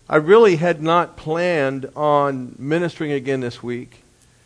I really had not planned on ministering again this week.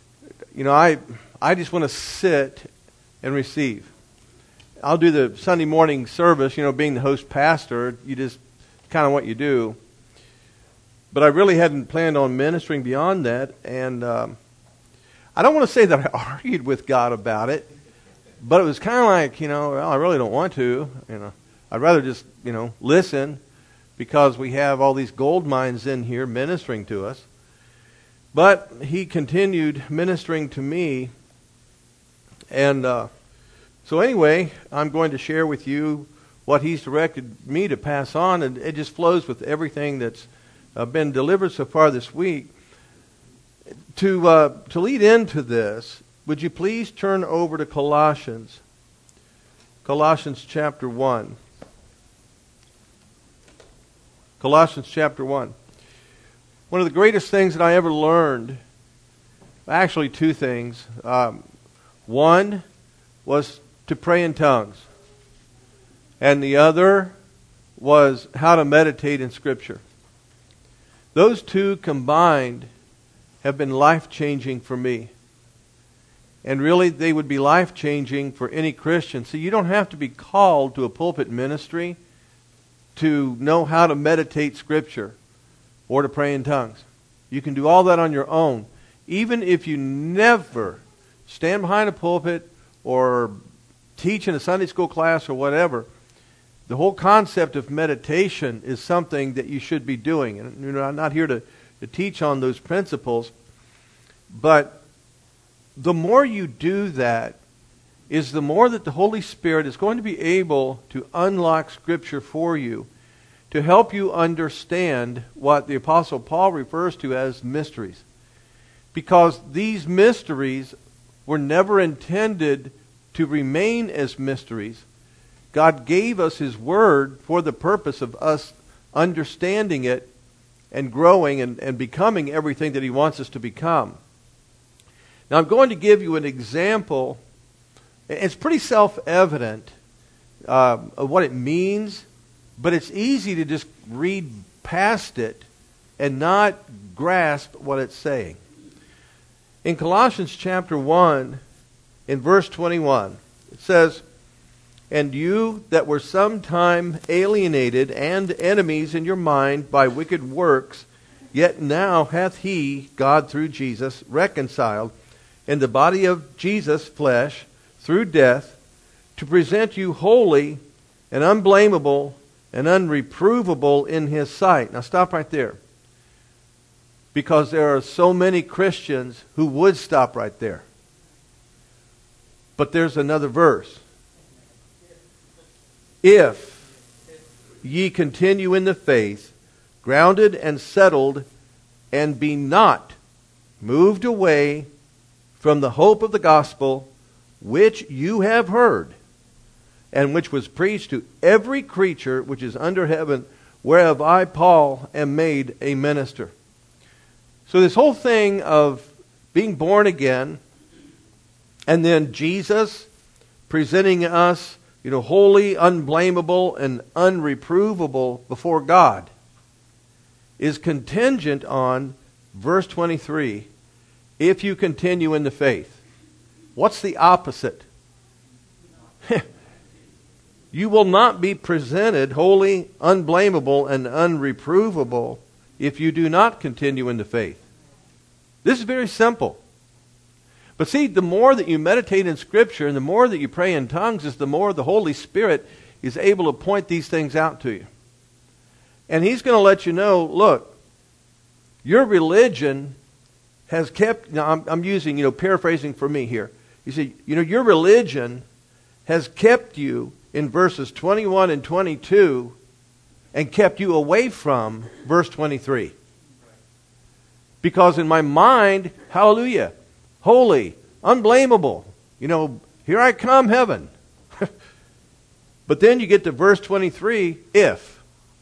I just want to sit and receive. I'll do the Sunday morning service, being the host pastor, you just kind of what you do. But I really hadn't planned on ministering beyond that, and I don't want to say that I argued with God about it, but it was kind of like, well, I really don't want to. I'd rather just, listen, because we have all these gold mines in here ministering to us. But he continued ministering to me, and so anyway, I'm going to share with you what he's directed me to pass on, and it just flows with everything that's been delivered so far this week. To lead into this, would you please turn over to Colossians chapter 1. Colossians chapter 1. One of the greatest things that I ever learned, actually two things. One was to pray in tongues, and the other was how to meditate in Scripture. Those two combined have been life-changing for me. And really, they would be life-changing for any Christian. So you don't have to be called to a pulpit ministry to know how to meditate Scripture or to pray in tongues. You can do all that on your own. Even if you never stand behind a pulpit or teach in a Sunday school class or whatever, the whole concept of meditation is something that you should be doing. And I'm not here to teach on those principles, but the more you do that is the more that the Holy Spirit is going to be able to unlock Scripture for you to help you understand what the Apostle Paul refers to as mysteries. Because these mysteries were never intended to remain as mysteries. God gave us His Word for the purpose of us understanding it and growing and becoming everything that He wants us to become. Now I'm going to give you an example. It's pretty self-evident of what it means, but it's easy to just read past it and not grasp what it's saying. In Colossians chapter 1, in verse 21, it says, "And you that were sometime alienated and enemies in your mind by wicked works, yet now hath He, God through Jesus, reconciled in the body of Jesus' flesh through death, to present you holy and unblameable and unreprovable in His sight." Now stop right there. Because there are so many Christians who would stop right there. But there's another verse. "If ye continue in the faith, grounded and settled, and be not moved away from the hope of the gospel, which you have heard, and which was preached to every creature which is under heaven, whereof I, Paul, am made a minister." So this whole thing of being born again, and then Jesus presenting us, holy, unblameable, and unreprovable before God, is contingent on verse 23, "If you continue in the faith." What's the opposite? You will not be presented holy, unblameable, and unreprovable if you do not continue in the faith. This is very simple. But see, the more that you meditate in Scripture and the more that you pray in tongues is the more the Holy Spirit is able to point these things out to you. And He's going to let you know, look, your religion has kept, now I'm using, paraphrasing for me here. You see, your religion has kept you in verses 21 and 22 and kept you away from verse 23. Because in my mind, hallelujah, holy, unblameable, here I come, heaven. But then you get to verse 23, if.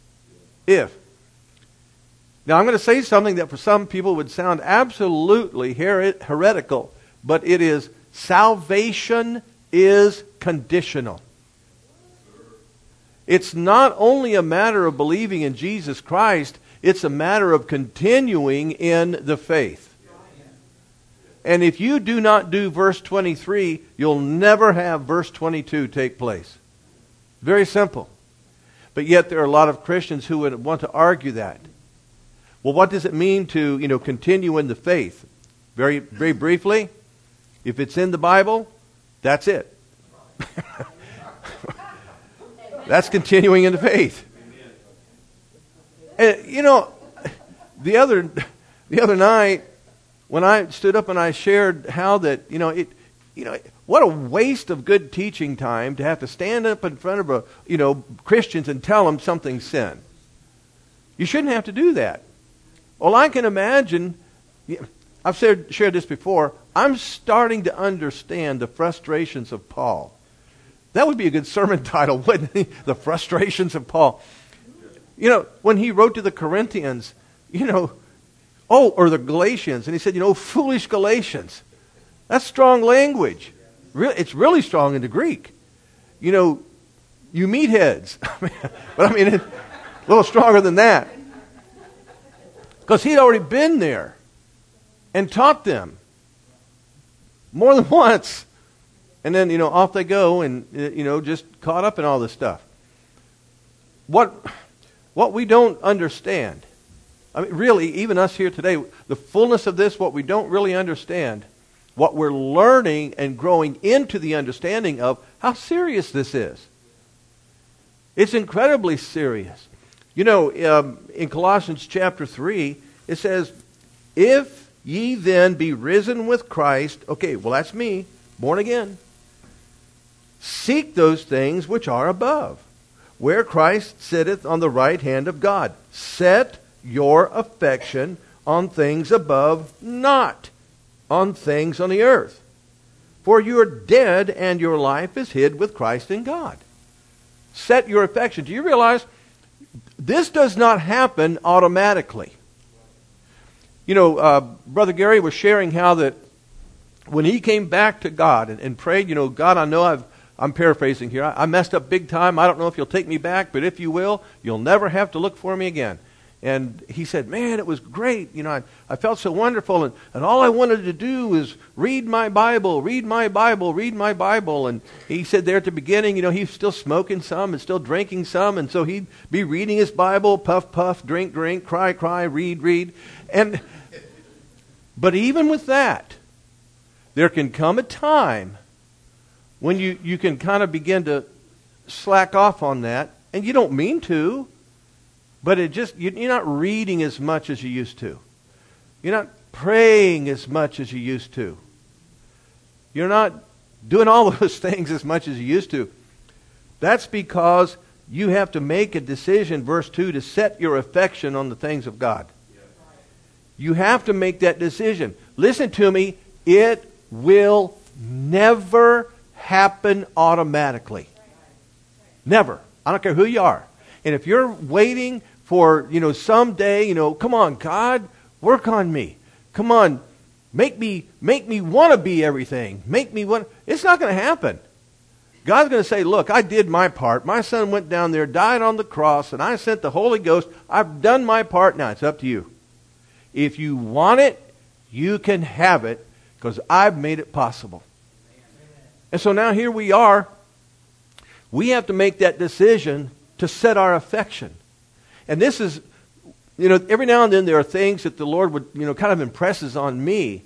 Now I'm going to say something that for some people would sound absolutely heretical, but it is, salvation is conditional. It's not only a matter of believing in Jesus Christ, It's a matter of continuing in the faith. And if you do not do verse 23, you'll never have verse 22 take place. Very simple. But yet there are a lot of Christians who would want to argue that. Well, what does it mean to, continue in the faith? Very, very briefly, if it's in the Bible, that's it. That's continuing in the faith. And, the other night, when I stood up and I shared how that, what a waste of good teaching time to have to stand up in front of Christians and tell them something's sin. You shouldn't have to do that. Well, I can imagine, I've shared this before, I'm starting to understand the frustrations of Paul. That would be a good sermon title, wouldn't it? The frustrations of Paul. When he wrote to the Corinthians, or the Galatians, and he said, foolish Galatians. That's strong language. It's really strong in the Greek. You meatheads. But it's a little stronger than that. Because he'd already been there and taught them more than once. And then, off they go and, just caught up in all this stuff. What we don't understand, really, even us here today, the fullness of this, what we don't really understand, what we're learning and growing into the understanding of how serious this is. It's incredibly serious. In Colossians chapter 3, it says, if ye then be risen with Christ, okay, well that's me, born again, seek those things which are above, where Christ sitteth on the right hand of God. Set your affection on things above, not on things on the earth. For you are dead, and your life is hid with Christ in God. Set your affection. Do you realize this does not happen automatically? Brother Gary was sharing how that when he came back to God and prayed, God, I know I'm paraphrasing here. I messed up big time. I don't know if you'll take me back, but if you will, you'll never have to look for me again. And he said, man, it was great. I felt so wonderful. And all I wanted to do was read my Bible, read my Bible, read my Bible. And he said there at the beginning, he's still smoking some and still drinking some. And so he'd be reading his Bible, puff, puff, drink, drink, cry, cry, read, read. But even with that, there can come a time when you can kind of begin to slack off on that. And you don't mean to. But you're not reading as much as you used to. You're not praying as much as you used to. You're not doing all those things as much as you used to. That's because you have to make a decision, verse 2, to set your affection on the things of God. You have to make that decision. Listen to me, it will never happen automatically. Never. I don't care who you are. And if you're waiting for, someday, come on, God, work on me. Come on, make me want to be everything. It's not going to happen. God's going to say, look, I did my part. My son went down there, died on the cross, and I sent the Holy Ghost. I've done my part. Now it's up to you. If you want it, you can have it, because I've made it possible. And so now here we are. We have to make that decision to set our affection. And this is, every now and then there are things that the Lord would, kind of impresses on me.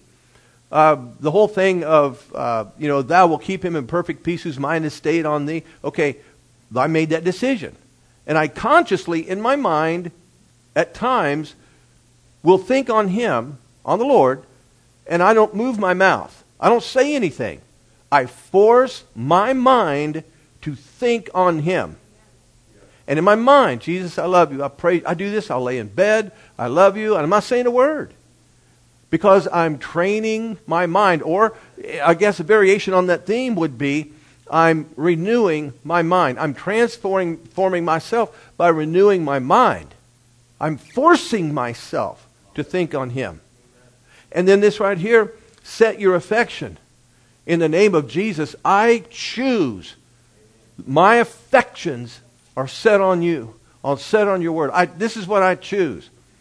The whole thing of, thou will keep him in perfect peace whose mind is stayed on thee. Okay, I made that decision. And I consciously, in my mind, at times, will think on him, on the Lord, and I don't move my mouth. I don't say anything. I force my mind to think on him. And in my mind, Jesus, I love you. I pray. I do this. I'll lay in bed. I love you. And I'm not saying a word. Because I'm training my mind. Or I guess a variation on that theme would be I'm renewing my mind. I'm transforming myself by renewing my mind. I'm forcing myself to think on him. And then this right here, set your affection. In the name of Jesus, I choose. My affections are set on you. I'll set on your word. This is what I choose.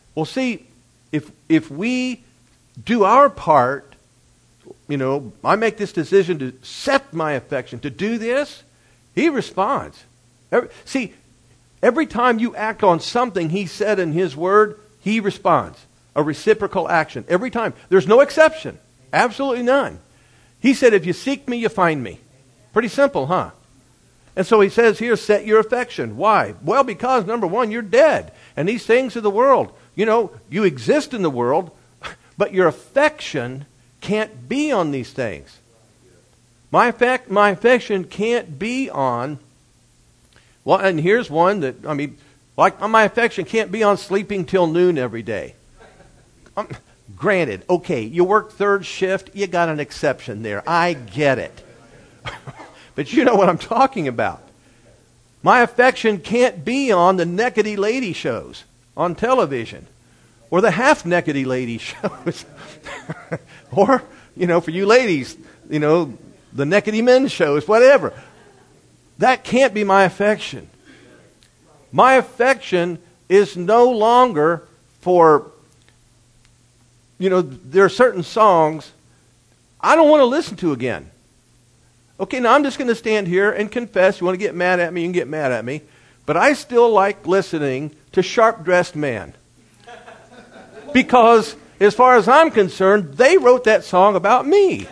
Well, see, if we do our part, I make this decision to set my affection, to do this, He responds. Every time you act on something He said in His Word, He responds. A reciprocal action. Every time. There's no exception. Absolutely none. He said, if you seek me, you find me. Pretty simple, huh? And so He says here, set your affection. Why? Well, because, number one, you're dead. And these things of the world, you exist in the world, but your affection can't be on these things. My affection can't be on, well, and here's one that, my affection can't be on sleeping till noon every day. Granted, okay, you work third shift, you got an exception there. I get it. But you know what I'm talking about. My affection can't be on the neckety lady shows on television, or the half-neckety lady shows, or, for you ladies, the neckety men shows, whatever. That can't be my affection. My affection is no longer for, there are certain songs I don't want to listen to again. Okay, now I'm just going to stand here and confess. You want to get mad at me, you can get mad at me. But I still like listening to Sharp Dressed Man. Because, as far as I'm concerned, they wrote that song about me.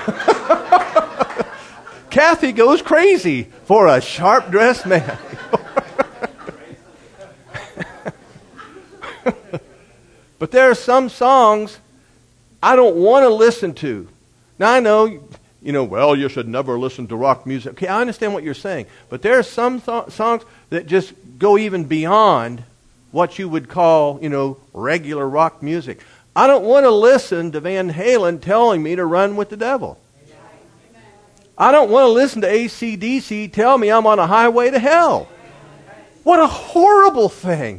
Kathy goes crazy for a sharp-dressed man. But there are some songs I don't want to listen to. Now I know, well, you should never listen to rock music. Okay, I understand what you're saying. But there are some songs that just go even beyond what you would call, regular rock music. I don't want to listen to Van Halen telling me to run with the devil. I don't want to listen to AC/DC tell me I'm on a highway to hell. What a horrible thing.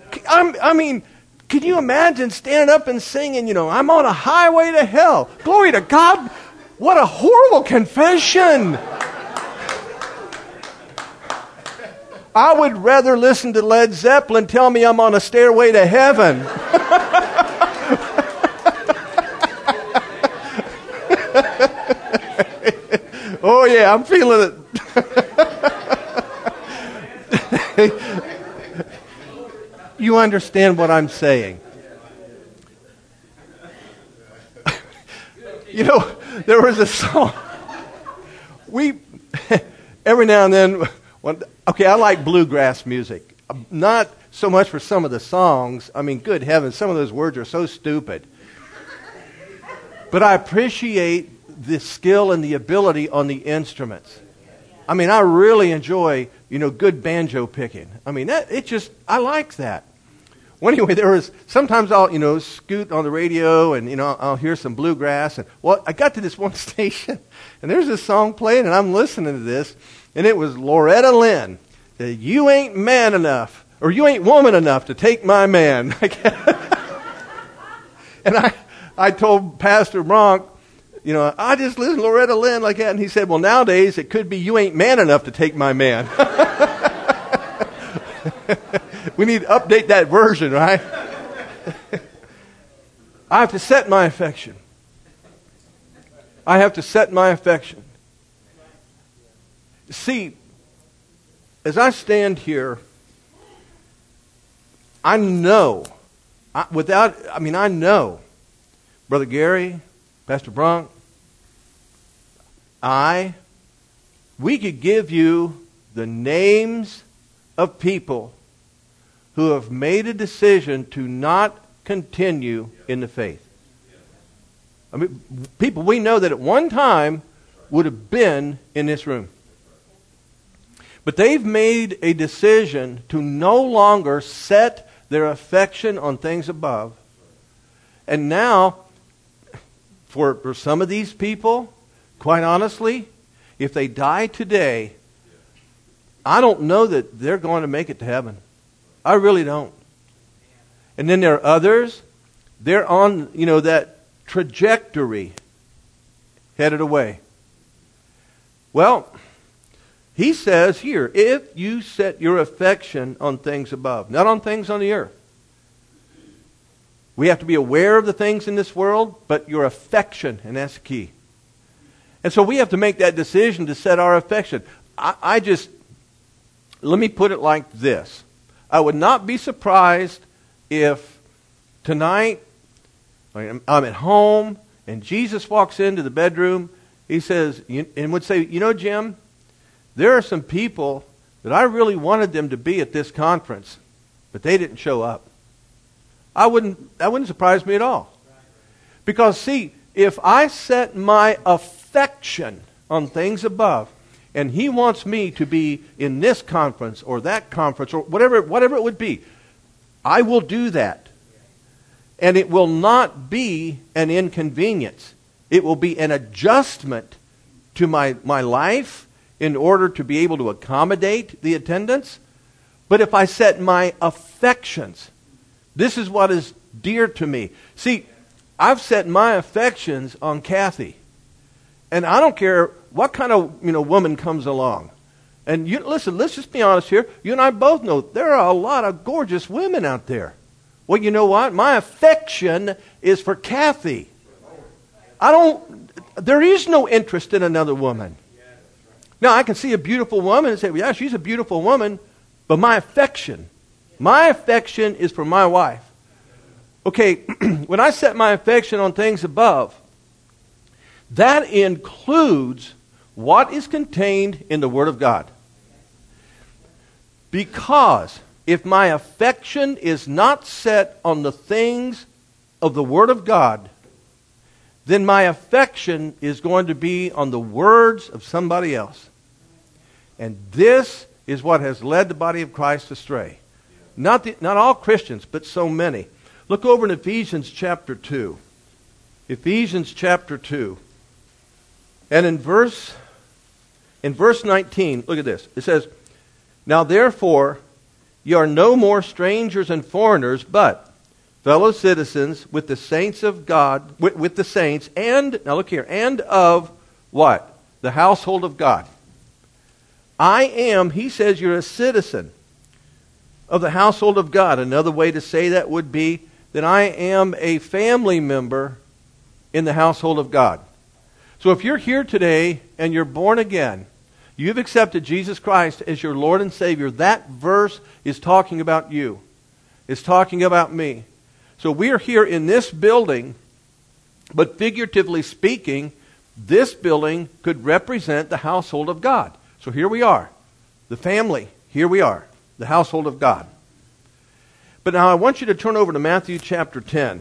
Can you imagine standing up and singing, I'm on a highway to hell. Glory to God. What a horrible confession. I would rather listen to Led Zeppelin tell me I'm on a stairway to heaven. Oh yeah, I'm feeling it. You understand what I'm saying. There was a song. Every now and then, I like bluegrass music. Not so much for some of the songs. Good heavens, some of those words are so stupid. But I appreciate the skill and the ability on the instruments. I really enjoy, good banjo picking. I like that. Well, anyway, sometimes I'll, scoot on the radio and, I'll hear some bluegrass. And, I got to this one station and there's this song playing and I'm listening to this. And it was Loretta Lynn. You ain't man enough, or you ain't woman enough to take my man. And I told Pastor Bronk, I just listened to Loretta Lynn like that. And he said, well, nowadays it could be you ain't man enough to take my man. We need to update that version, right? I have to set my affection. I have to set my affection. See, as I stand here, I know, Brother Gary, Pastor Bronk, we could give you the names of people who have made a decision to not continue in the faith. People we know that at one time would have been in this room. But they've made a decision to no longer set their affection on things above. And now, for some of these people, quite honestly, if they die today, I don't know that they're going to make it to heaven. I really don't. And then there are others, they're on, that trajectory headed away. Well, he says here, if you set your affection on things above, not on things on the earth. We have to be aware of the things in this world, but your affection, and that's the key. And so we have to make that decision to set our affection. Let me put it like this. I would not be surprised if tonight I'm at home and Jesus walks into the bedroom. He says, and would say, Jim, there are some people that I really wanted them to be at this conference, but they didn't show up. That wouldn't surprise me at all. Because, see, if I set my affection on things above, and He wants me to be in this conference or that conference or whatever it would be, I will do that. And it will not be an inconvenience. It will be an adjustment to my life in order to be able to accommodate the attendance. But if I set my affections, this is what is dear to me. See, I've set my affections on Kathy. And I don't care what kind of woman comes along. And listen, let's just be honest here. You and I both know there are a lot of gorgeous women out there. Well, you know what? My affection is for Kathy. There is no interest in another woman. Now, I can see a beautiful woman and say, well, yeah, she's a beautiful woman, but my affection is for my wife. Okay, when I set my affection on things above, that includes what is contained in the Word of God. Because if my affection is not set on the things of the Word of God, then my affection is going to be on the words of somebody else. And this is what has led the body of Christ astray. Not all Christians, but so many. Look over in Ephesians chapter 2. Ephesians chapter 2. And in verse 19, look at this. It says, "Now therefore, you are no more strangers and foreigners, but fellow citizens with the saints of God, with the saints, and," now look here, "and of," what? "The household of God." I am, he says, you're a citizen of the household of God. Another way to say that would be that I am a family member in the household of God. So if you're here today and you're born again, you've accepted Jesus Christ as your Lord and Savior, that verse is talking about you. It's talking about me. So we are here in this building, but figuratively speaking, this building could represent the household of God. So here we are, the family. Here we are, the household of God. But now I want you to turn over to Matthew chapter 10.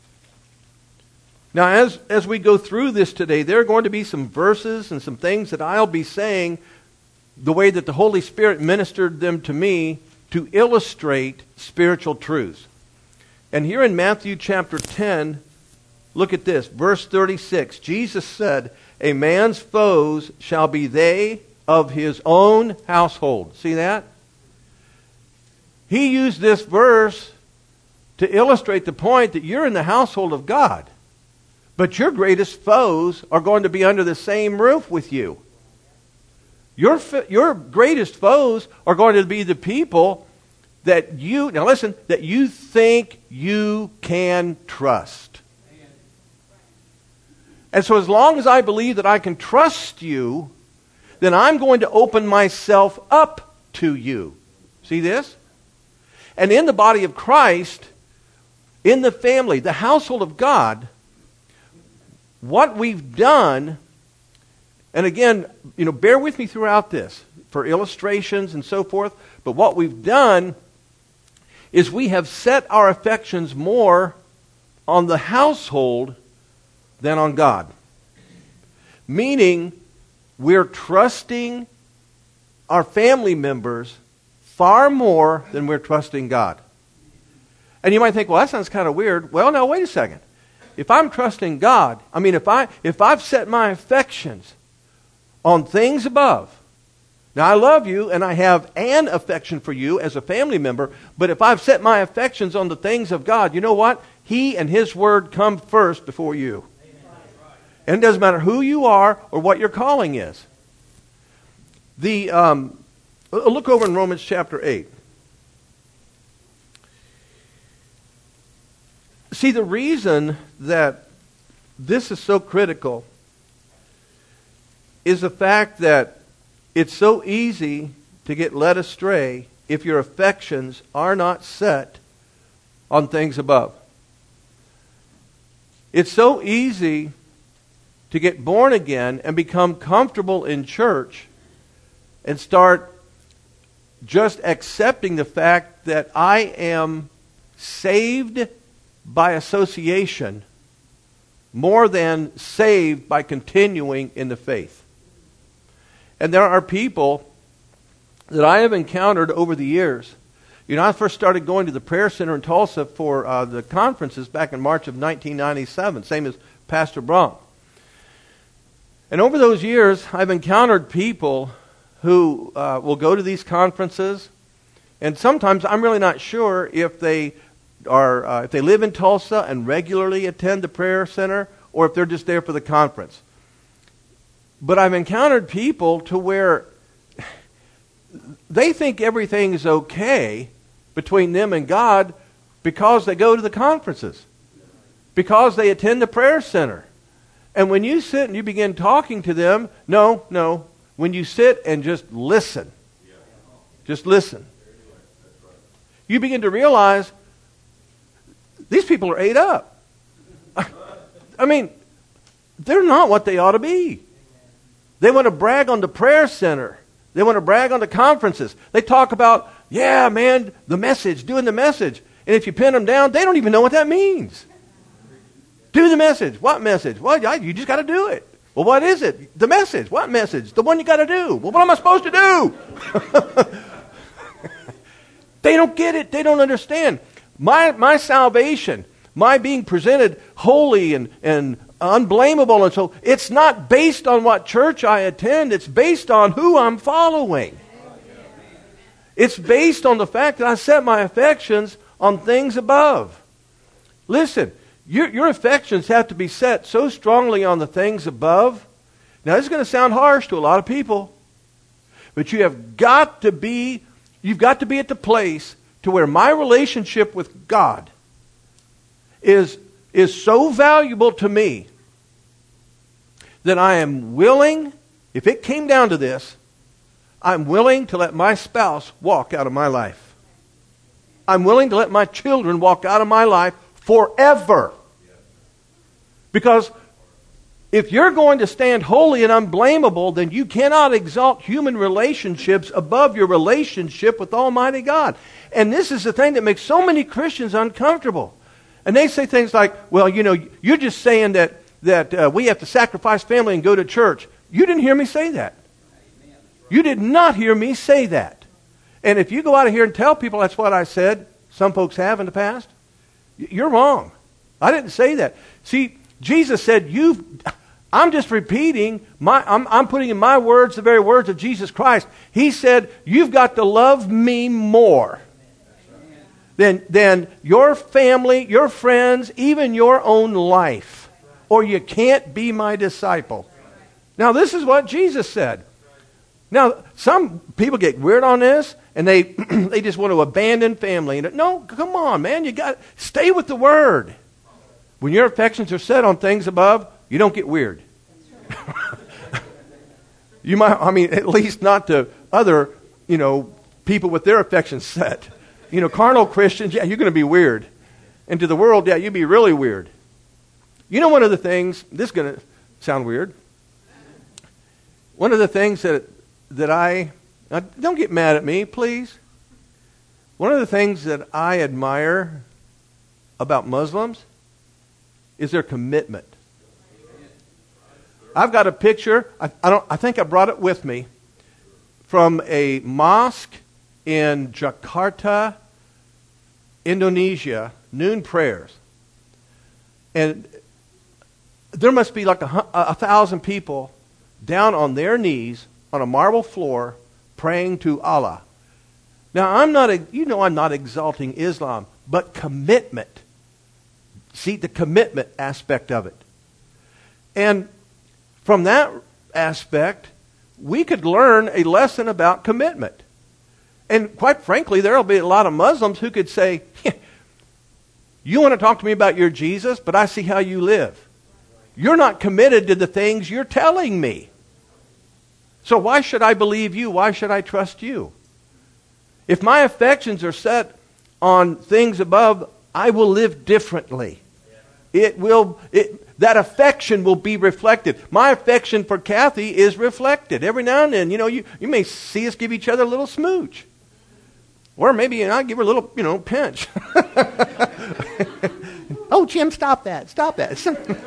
Now as we go through this today, there are going to be some verses and some things that I'll be saying the way that the Holy Spirit ministered them to me to illustrate spiritual truths. And here in Matthew chapter 10, look at this, verse 36. Jesus said, "A man's foes shall be they of his own household." See that? He used this verse to illustrate the point that you're in the household of God, but your greatest foes are going to be under the same roof with you. Your greatest foes are going to be the people that you think you can trust. And so as long as I believe that I can trust you, then I'm going to open myself up to you. See this? And in the body of Christ, in the family, the household of God, what we've done, and again, bear with me throughout this for illustrations and so forth, but what we've done is we have set our affections more on the household than on God. Meaning, we're trusting our family members far more than we're trusting God. And you might think, well, that sounds kind of weird. Well, now, wait a second. If I'm trusting God, if I've set my affections on things above, now I love you and I have an affection for you as a family member, but if I've set my affections on the things of God, you know what? He and His Word come first before you. And it doesn't matter who you are or what your calling is. Look over in Romans chapter 8. See, the reason that this is so critical is the fact that it's so easy to get led astray if your affections are not set on things above. It's so easy to get born again and become comfortable in church and start just accepting the fact that I am saved by association more than saved by continuing in the faith. And there are people that I have encountered over the years. You know, I first started going to the prayer center in Tulsa for the conferences back in March of 1997, same as Pastor Bronk. And over those years, I've encountered people who will go to these conferences, and sometimes I'm really not sure if they are if they live in Tulsa and regularly attend the prayer center, or if they're just there for the conference. But I've encountered people to where they think everything is okay between them and God because they go to the conferences, because they attend the prayer center. And when you sit and you begin talking to them, no, when you sit and just listen, you begin to realize these people are ate up. I mean, they're not what they ought to be. They want to brag on the prayer center. They want to brag on the conferences. They talk about, yeah, man, the message, doing the message. And if you pin them down, they don't even know what that means. Do the message. What message? Well, you just got to do it. Well, what is it? The message. What message? The one you got to do. Well, what am I supposed to do? They don't get it. They don't understand. My salvation, my being presented holy and unblameable, and so it's not based on what church I attend. It's based on who I'm following. It's based on the fact that I set my affections on things above. Listen, your affections have to be set so strongly on the things above. Now, this is going to sound harsh to a lot of people, but you've got to be at the place to where my relationship with God is so valuable to me that I am willing, if it came down to this, I'm willing to let my spouse walk out of my life. I'm willing to let my children walk out of my life forever. Because if you're going to stand holy and unblameable, then you cannot exalt human relationships above your relationship with Almighty God. And this is the thing that makes so many Christians uncomfortable. And they say things like, well, you know, you're just saying that we have to sacrifice family and go to church. You didn't hear me say that. You did not hear me say that. And if you go out of here and tell people that's what I said, some folks have in the past, you're wrong. I didn't say that. See, Jesus said, I'm just repeating, I'm putting in my words the very words of Jesus Christ. He said, you've got to love me more than your family, your friends, even your own life, or you can't be my disciple. Now, this is what Jesus said. Now, some people get weird on this, and they they just want to abandon family. No, come on, man, you got stay with the Word. When your affections are set on things above, you don't get weird. You might, at least not to other, people with their affections set. Carnal Christians, yeah, you're going to be weird. And to the world, yeah, you'd be really weird. One of the things, this is going to sound weird. One of the things that don't get mad at me, please. One of the things that I admire about Muslims is their commitment. I've got a picture, I think I brought it with me, from a mosque in Jakarta, Indonesia, noon prayers. And there must be like 1,000 people down on their knees on a marble floor praying to Allah. Now, I'm not exalting Islam, but commitment. See, the commitment aspect of it. And from that aspect, we could learn a lesson about commitment. And quite frankly, there will be a lot of Muslims who could say, You want to talk to me about your Jesus, but I see how you live. You're not committed to the things you're telling me. So why should I believe you? Why should I trust you? If my affections are set on things above, I will live differently. That affection will be reflected. My affection for Kathy is reflected. Every now and then, you may see us give each other a little smooch. Or maybe I give her a little, pinch. Oh, Jim, stop that. Stop that.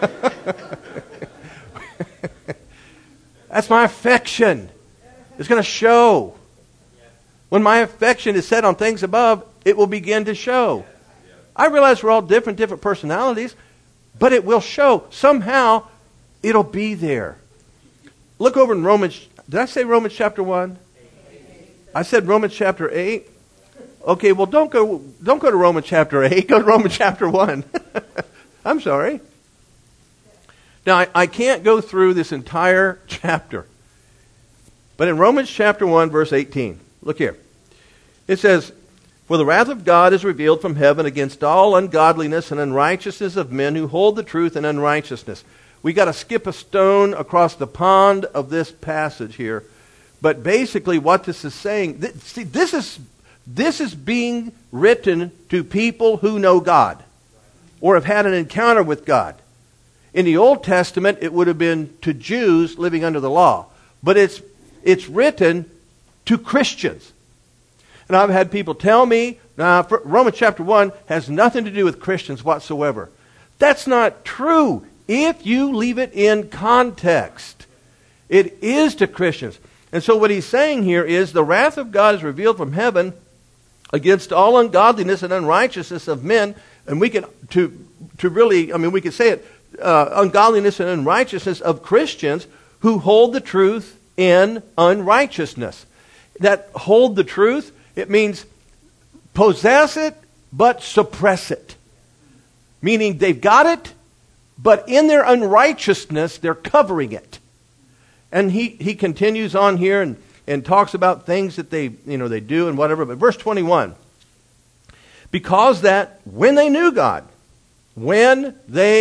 That's my affection. It's going to show. When my affection is set on things above, it will begin to show. I realize we're all different personalities, but it will show. Somehow, it'll be there. Look over in Romans. Did I say Romans chapter 1? I said Romans chapter 8. Okay, well, don't go to Romans chapter 8. Go to Romans chapter 1. I'm sorry. Now, I can't go through this entire chapter. But in Romans chapter 1, verse 18, look here. It says, "For the wrath of God is revealed from heaven against all ungodliness and unrighteousness of men who hold the truth in unrighteousness." We got to skip a stone across the pond of this passage here. But basically what this is saying, this is being written to people who know God or have had an encounter with God. In the Old Testament, it would have been to Jews living under the law. But it's written to Christians. And I've had people tell me, Romans chapter 1 has nothing to do with Christians whatsoever. That's not true if you leave it in context. It is to Christians. And so what he's saying here is the wrath of God is revealed from heaven against all ungodliness and unrighteousness of men. And we can, we could say it, ungodliness and unrighteousness of Christians who hold the truth in unrighteousness. That hold the truth, it means possess it, but suppress it. Meaning they've got it, but in their unrighteousness, they're covering it. And he continues on here and talks about things that they do and whatever. But verse 21, because that when they knew God, when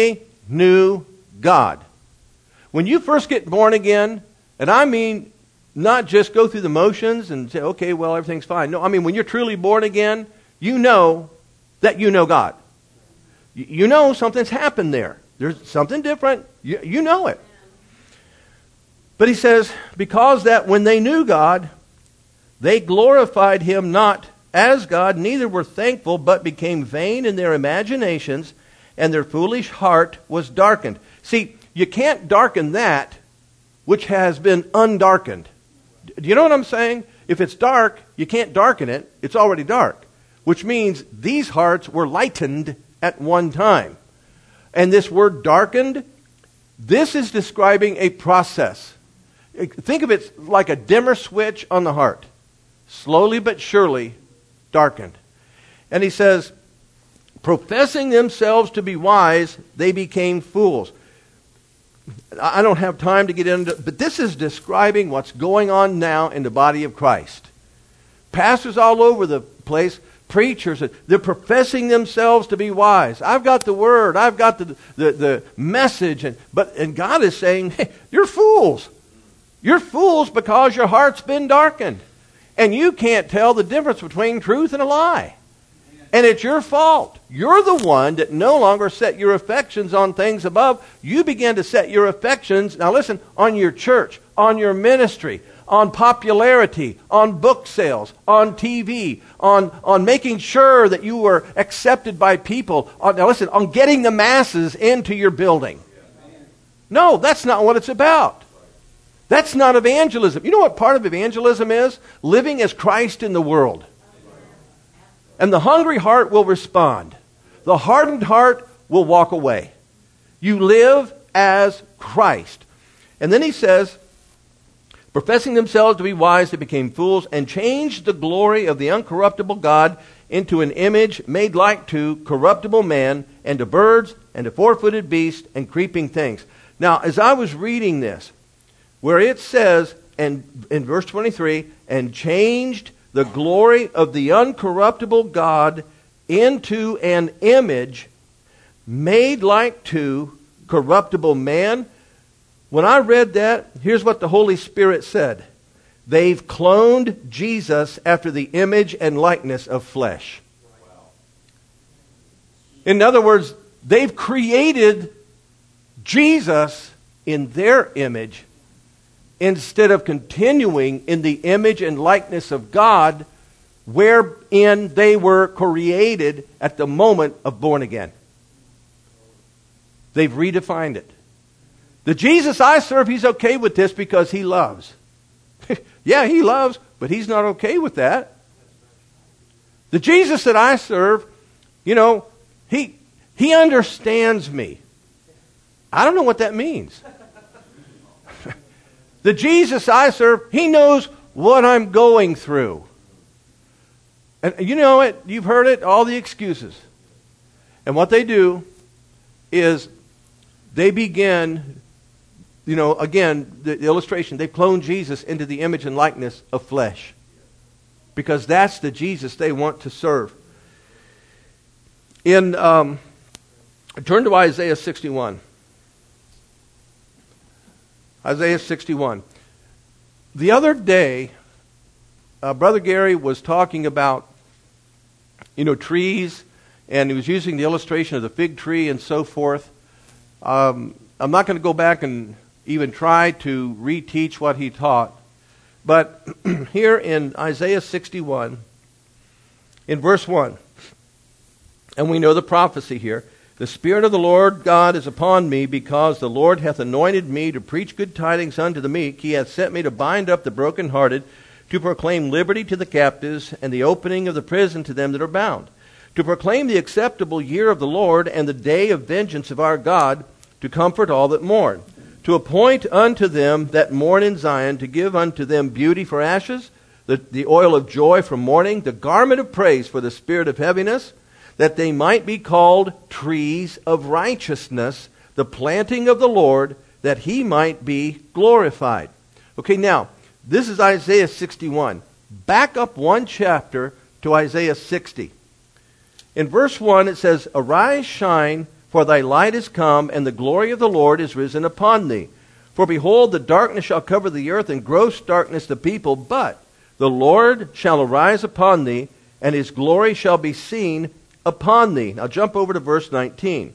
you first get born again, and I mean not just go through the motions and say, okay, well, everything's fine. No, I mean when you're truly born again, you know that you know God. You know something's happened there. There's something different. You know it. But he says, because that when they knew God, they glorified him not as God, neither were thankful, but became vain in their imaginations, and their foolish heart was darkened. See, you can't darken that which has been undarkened. Do you know what I'm saying? If it's dark, you can't darken it. It's already dark. Which means these hearts were lightened at one time. And this word darkened, this is describing a process. Think of it like a dimmer switch on the heart. Slowly but surely darkened. And he says, professing themselves to be wise, they became fools. I don't have time to get into it, but this is describing what's going on now in the body of Christ. Pastors all over the place, preachers, they're professing themselves to be wise. I've got the word, I've got the message, and God is saying, hey, you're fools. You're fools because your heart's been darkened. And you can't tell the difference between truth and a lie. And it's your fault. You're the one that no longer set your affections on things above. You begin to set your affections, now listen, on your church, on your ministry, on popularity, on book sales, on TV, on making sure that you were accepted by people. Now listen, on getting the masses into your building. No, that's not what it's about. That's not evangelism. You know what part of evangelism is? Living as Christ in the world. And the hungry heart will respond. The hardened heart will walk away. You live as Christ. And then he says, professing themselves to be wise, they became fools and changed the glory of the uncorruptible God into an image made like to corruptible man and to birds and to four-footed beasts and creeping things. Now, as I was reading this, where it says, and in verse 23, and changed the glory of the uncorruptible God into an image made like to corruptible man. When I read that, here's what the Holy Spirit said. They've cloned Jesus after the image and likeness of flesh. In other words, they've created Jesus in their image instead of continuing in the image and likeness of God, wherein they were created at the moment of born again. They've redefined it. The Jesus I serve, he's okay with this because he loves. Yeah, he loves, but he's not okay with that. The Jesus that I serve, he understands me. I don't know what that means. The Jesus I serve, he knows what I'm going through. And you know it, you've heard it, all the excuses. And what they do is they begin, again, the illustration, they clone Jesus into the image and likeness of flesh. Because that's the Jesus they want to serve. Turn to Isaiah 61. Isaiah 61. The other day, Brother Gary was talking about, trees, and he was using the illustration of the fig tree and so forth. I'm not going to go back and even try to reteach what he taught. But here in Isaiah 61, in verse 1, and we know the prophecy here, the Spirit of the Lord God is upon me, because the Lord hath anointed me to preach good tidings unto the meek. He hath sent me to bind up the brokenhearted, to proclaim liberty to the captives, and the opening of the prison to them that are bound, to proclaim the acceptable year of the Lord, and the day of vengeance of our God, to comfort all that mourn, to appoint unto them that mourn in Zion, to give unto them beauty for ashes, the oil of joy for mourning, the garment of praise for the spirit of heaviness, that they might be called trees of righteousness, the planting of the Lord, that he might be glorified. Okay, now, this is Isaiah 61. Back up one chapter to Isaiah 60. In verse 1 it says, Arise, shine, for thy light is come, and the glory of the Lord is risen upon thee. For behold, the darkness shall cover the earth, and gross darkness the people, but the Lord shall arise upon thee, and his glory shall be seen upon thee. Now jump over to verse 19.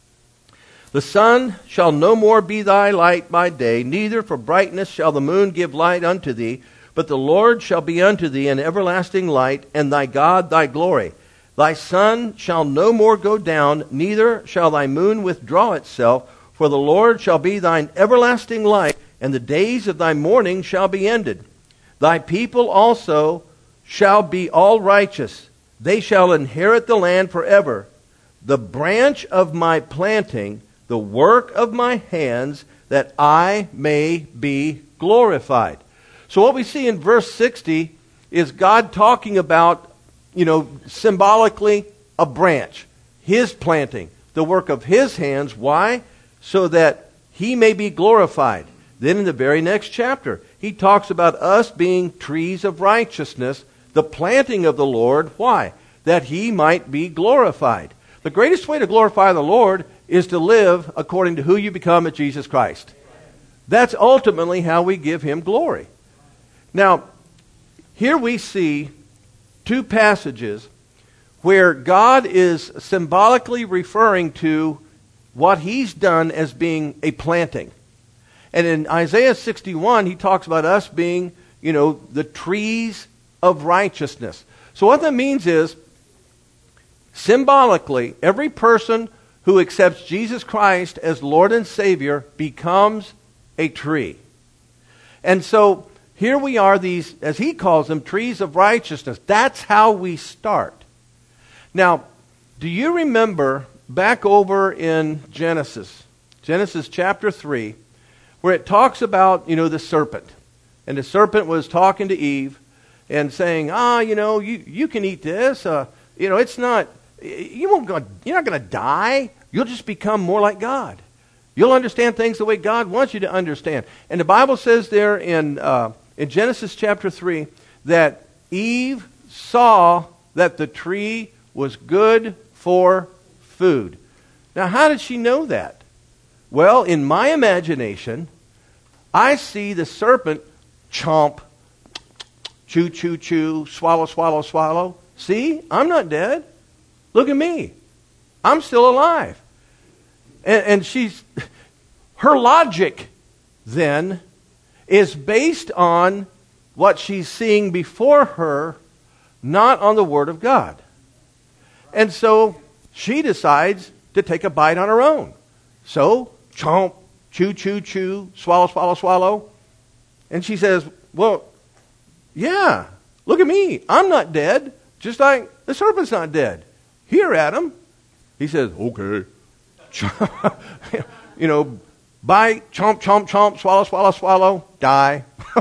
The sun shall no more be thy light by day, neither for brightness shall the moon give light unto thee, but the Lord shall be unto thee an everlasting light, and thy God thy glory. Thy sun shall no more go down, neither shall thy moon withdraw itself, for the Lord shall be thine everlasting light, and the days of thy mourning shall be ended. Thy people also shall be all righteous. They shall inherit the land forever. The branch of my planting, the work of my hands, that I may be glorified. So what we see in verse 60 is God talking about, symbolically a branch. His planting, the work of his hands. Why? So that he may be glorified. Then in the very next chapter, he talks about us being trees of righteousness, the planting of the Lord. Why? That he might be glorified. The greatest way to glorify the Lord is to live according to who you become at Jesus Christ. That's ultimately how we give him glory. Now, here we see two passages where God is symbolically referring to what he's done as being a planting. And in Isaiah 61, he talks about us being, the trees of righteousness. So what that means is, symbolically, every person who accepts Jesus Christ as Lord and Savior becomes a tree. And so here we are, these, as he calls them, trees of righteousness. That's how we start. Now, do you remember back over in Genesis chapter 3, where it talks about, the serpent. And the serpent was talking to Eve and saying, you can eat this. It's not, you're not going to die. You'll just become more like God. You'll understand things the way God wants you to understand. And the Bible says there in Genesis chapter 3 that Eve saw that the tree was good for food. Now, how did she know that? Well, in my imagination, I see the serpent chomp, chew, chew, chew, swallow, swallow, swallow. See, I'm not dead. Look at me. I'm still alive. And her logic then is based on what she's seeing before her, not on the Word of God. And so she decides to take a bite on her own. So, chomp, chew, chew, chew, swallow, swallow, swallow. And she says, well, yeah, look at me. I'm not dead, just like the serpent's not dead. Here, Adam. He says, okay. Bite, chomp, chomp, chomp, swallow, swallow, swallow, die.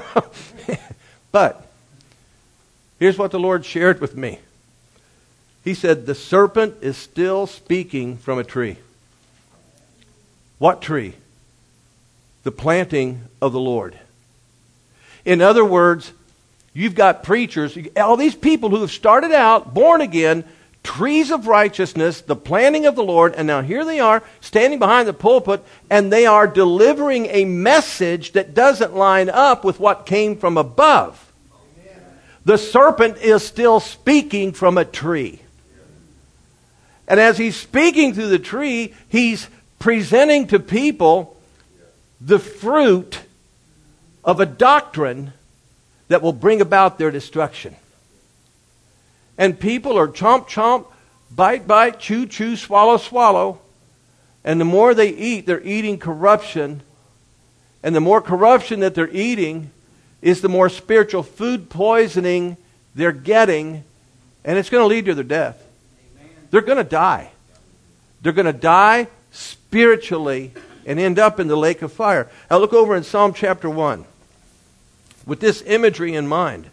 But here's what the Lord shared with me. He said, the serpent is still speaking from a tree. What tree? The planting of the Lord. In other words, you've got preachers, all these people who have started out, born again, trees of righteousness, the planting of the Lord, and now here they are standing behind the pulpit, and they are delivering a message that doesn't line up with what came from above. Amen. The serpent is still speaking from a tree. And as he's speaking through the tree, he's presenting to people the fruit of a doctrine that will bring about their destruction. And people are chomp, chomp, bite, bite, chew, chew, swallow, swallow. And the more they eat, they're eating corruption. And the more corruption that they're eating is the more spiritual food poisoning they're getting. And it's going to lead to their death. Amen. They're going to die. They're going to die spiritually and end up in the lake of fire. Now look over in Psalm chapter 1 with this imagery in mind.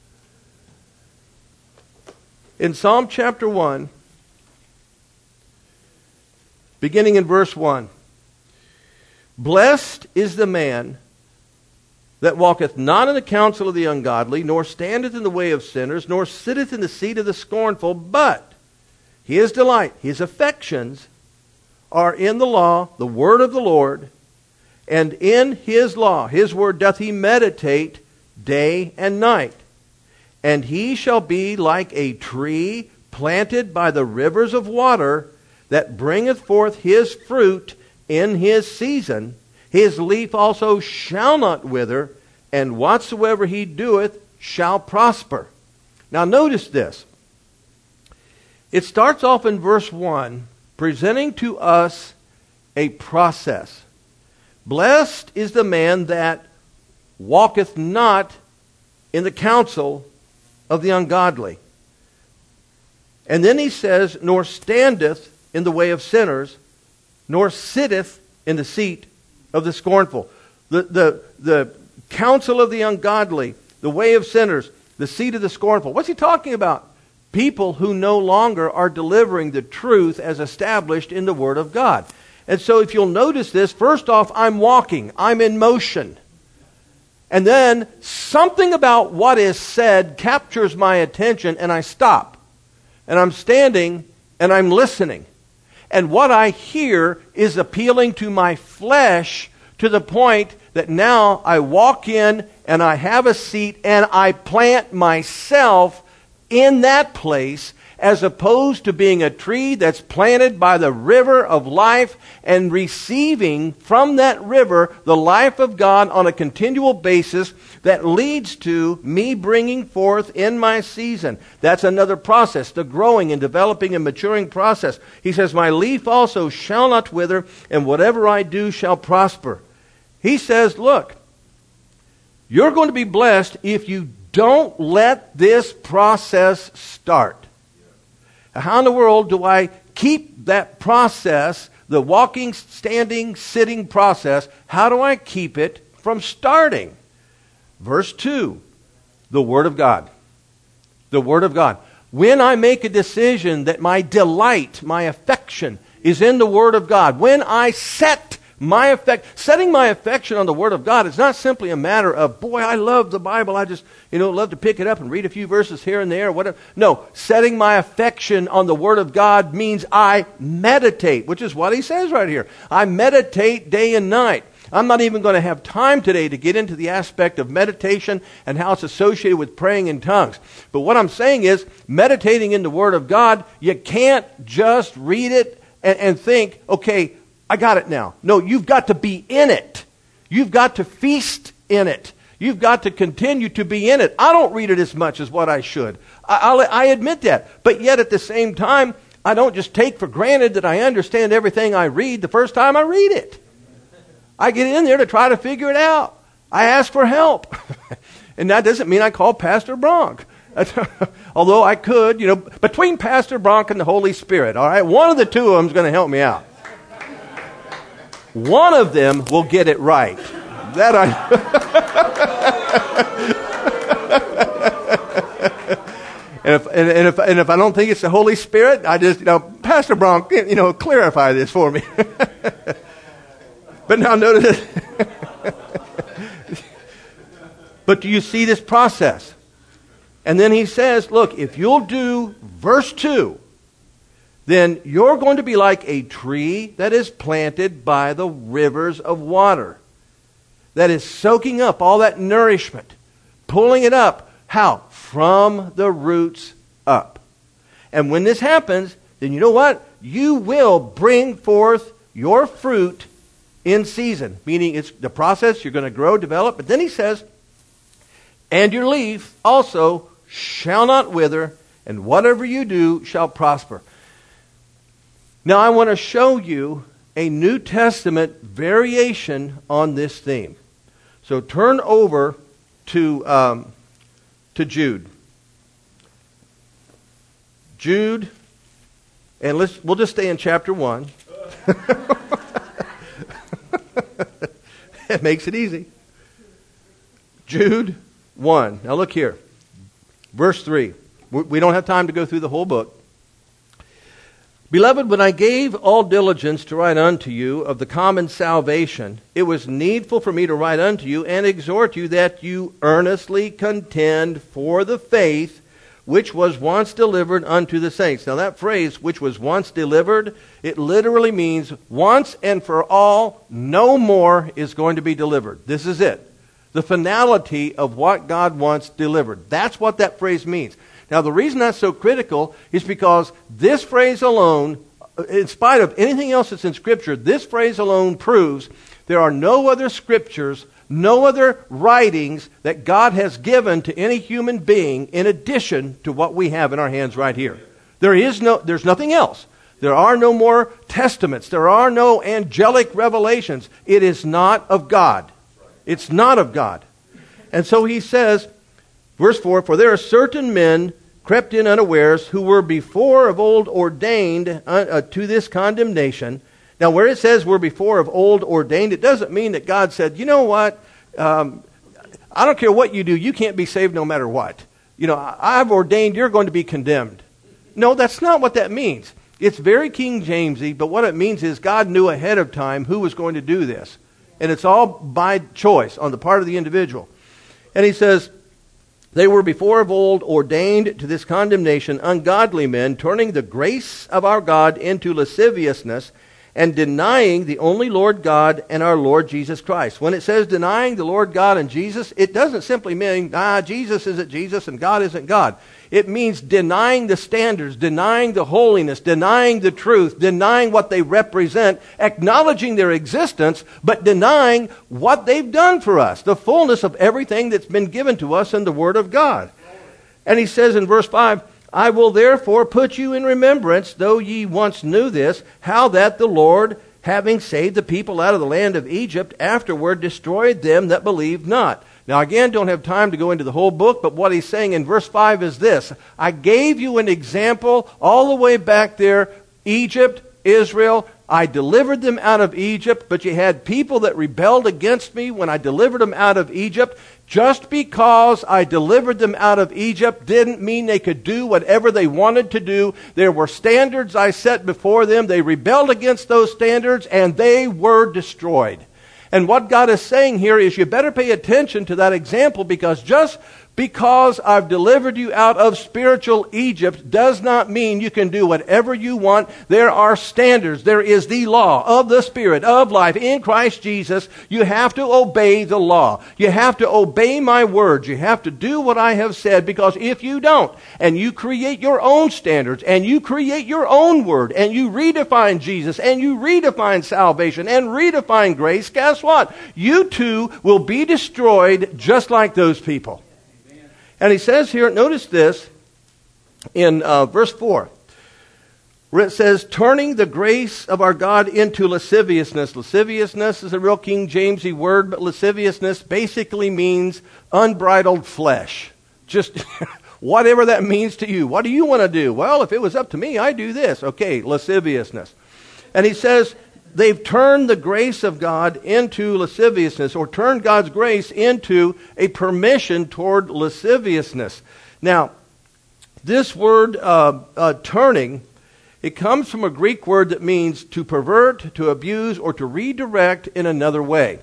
In Psalm chapter 1, beginning in verse 1, blessed is the man that walketh not in the counsel of the ungodly, nor standeth in the way of sinners, nor sitteth in the seat of the scornful, but his delight, his affections, are in the law, the word of the Lord, and in his law, his word, doth he meditate day and night. And he shall be like a tree planted by the rivers of water, that bringeth forth his fruit in his season. His leaf also shall not wither, and whatsoever he doeth shall prosper. Now notice this. It starts off in verse 1, presenting to us a process. Blessed is the man that walketh not in the counsel of the ungodly. And then he says, nor standeth in the way of sinners, nor sitteth in the seat of the scornful. The counsel of the ungodly, the way of sinners, the seat of the scornful. What's he talking about? People who no longer are delivering the truth as established in the Word of God. And so if you'll notice this, first off, I'm walking, I'm in motion. And then something about what is said captures my attention, and I stop. And I'm standing and I'm listening. And what I hear is appealing to my flesh to the point that now I walk in and I have a seat and I plant myself in that place, as opposed to being a tree that's planted by the river of life and receiving from that river the life of God on a continual basis that leads to me bringing forth in my season. That's another process, the growing and developing and maturing process. He says, my leaf also shall not wither, and whatever I do shall prosper. He says, look, you're going to be blessed if you don't let this process start. How in the world do I keep that process, the walking, standing, sitting process, how do I keep it from starting? Verse 2, the Word of God. The Word of God. When I make a decision that my delight, my affection is in the Word of God, when I set Setting my affection on the Word of God is not simply a matter of, boy, I love the Bible. I just, love to pick it up and read a few verses here and there, whatever. No, setting my affection on the Word of God means I meditate, which is what he says right here. I meditate day and night. I'm not even going to have time today to get into the aspect of meditation and how it's associated with praying in tongues. But what I'm saying is, meditating in the Word of God, you can't just read it and think, okay, I got it now. No, you've got to be in it. You've got to feast in it. You've got to continue to be in it. I don't read it as much as what I should. I admit that. But yet at the same time, I don't just take for granted that I understand everything I read the first time I read it. I get in there to try to figure it out. I ask for help. And that doesn't mean I call Pastor Bronk. Although I could, between Pastor Bronk and the Holy Spirit, all right, one of the two of them is going to help me out. One of them will get it right. That and if I don't think it's the Holy Spirit, I just, Pastor Bronk, clarify this for me. But now notice but do you see this process? And then he says, look, if you'll do verse 2, then you're going to be like a tree that is planted by the rivers of water, that is soaking up all that nourishment, pulling it up. How? From the roots up. And when this happens, then you know what? You will bring forth your fruit in season, meaning it's the process, you're going to grow, develop. But then he says, and your leaf also shall not wither, and whatever you do shall prosper. Now I want to show you a New Testament variation on this theme. So turn over to Jude. Jude, and we'll just stay in chapter 1. It makes it easy. Jude 1. Now look here. Verse 3. We don't have time to go through the whole book. Beloved, when I gave all diligence to write unto you of the common salvation, it was needful for me to write unto you and exhort you that you earnestly contend for the faith which was once delivered unto the saints. Now that phrase, which was once delivered, it literally means once and for all, no more is going to be delivered. This is it. The finality of what God wants delivered. That's what that phrase means. Now the reason that's so critical is because this phrase alone, in spite of anything else that's in Scripture, this phrase alone proves there are no other Scriptures, no other writings that God has given to any human being in addition to what we have in our hands right here. There's nothing else. There are no more testaments. There are no angelic revelations. It is not of God. It's not of God. And so he says, verse 4, for there are certain men crept in unawares who were before of old ordained to this condemnation. Now, where it says we're before of old ordained, it doesn't mean that God said, you know what, I don't care what you do, you can't be saved no matter what. I've ordained you're going to be condemned. No, that's not what that means. It's very King Jamesy, but what it means is God knew ahead of time who was going to do this. And it's all by choice on the part of the individual. And he says, they were before of old ordained to this condemnation, ungodly men, turning the grace of our God into lasciviousness, and denying the only Lord God and our Lord Jesus Christ. When it says denying the Lord God and Jesus, it doesn't simply mean, Jesus isn't Jesus and God isn't God. It means denying the standards, denying the holiness, denying the truth, denying what they represent, acknowledging their existence, but denying what they've done for us, the fullness of everything that's been given to us in the Word of God. And he says in verse 5, I will therefore put you in remembrance, though ye once knew this, how that the Lord, having saved the people out of the land of Egypt, afterward destroyed them that believed not. Now again, don't have time to go into the whole book, but what he's saying in verse 5 is this. I gave you an example all the way back there, Egypt, Israel. I delivered them out of Egypt, but you had people that rebelled against me when I delivered them out of Egypt. Just because I delivered them out of Egypt didn't mean they could do whatever they wanted to do. There were standards I set before them. They rebelled against those standards, and they were destroyed. And what God is saying here is you better pay attention to that example, because just because I've delivered you out of spiritual Egypt does not mean you can do whatever you want. There are standards. There is the law of the Spirit of life in Christ Jesus. You have to obey the law. You have to obey my words. You have to do what I have said, because if you don't, and you create your own standards, and you create your own word, and you redefine Jesus, and you redefine salvation, and redefine grace, guess what? You too will be destroyed just like those people. And he says here, notice this, in verse 4, where it says, turning the grace of our God into lasciviousness. Lasciviousness is a real King Jamesy word, but lasciviousness basically means unbridled flesh. Just whatever that means to you. What do you want to do? Well, if it was up to me, I'd do this. Okay, lasciviousness. And he says, they've turned the grace of God into lasciviousness, or turned God's grace into a permission toward lasciviousness. Now, this word turning, it comes from a Greek word that means to pervert, to abuse, or to redirect in another way.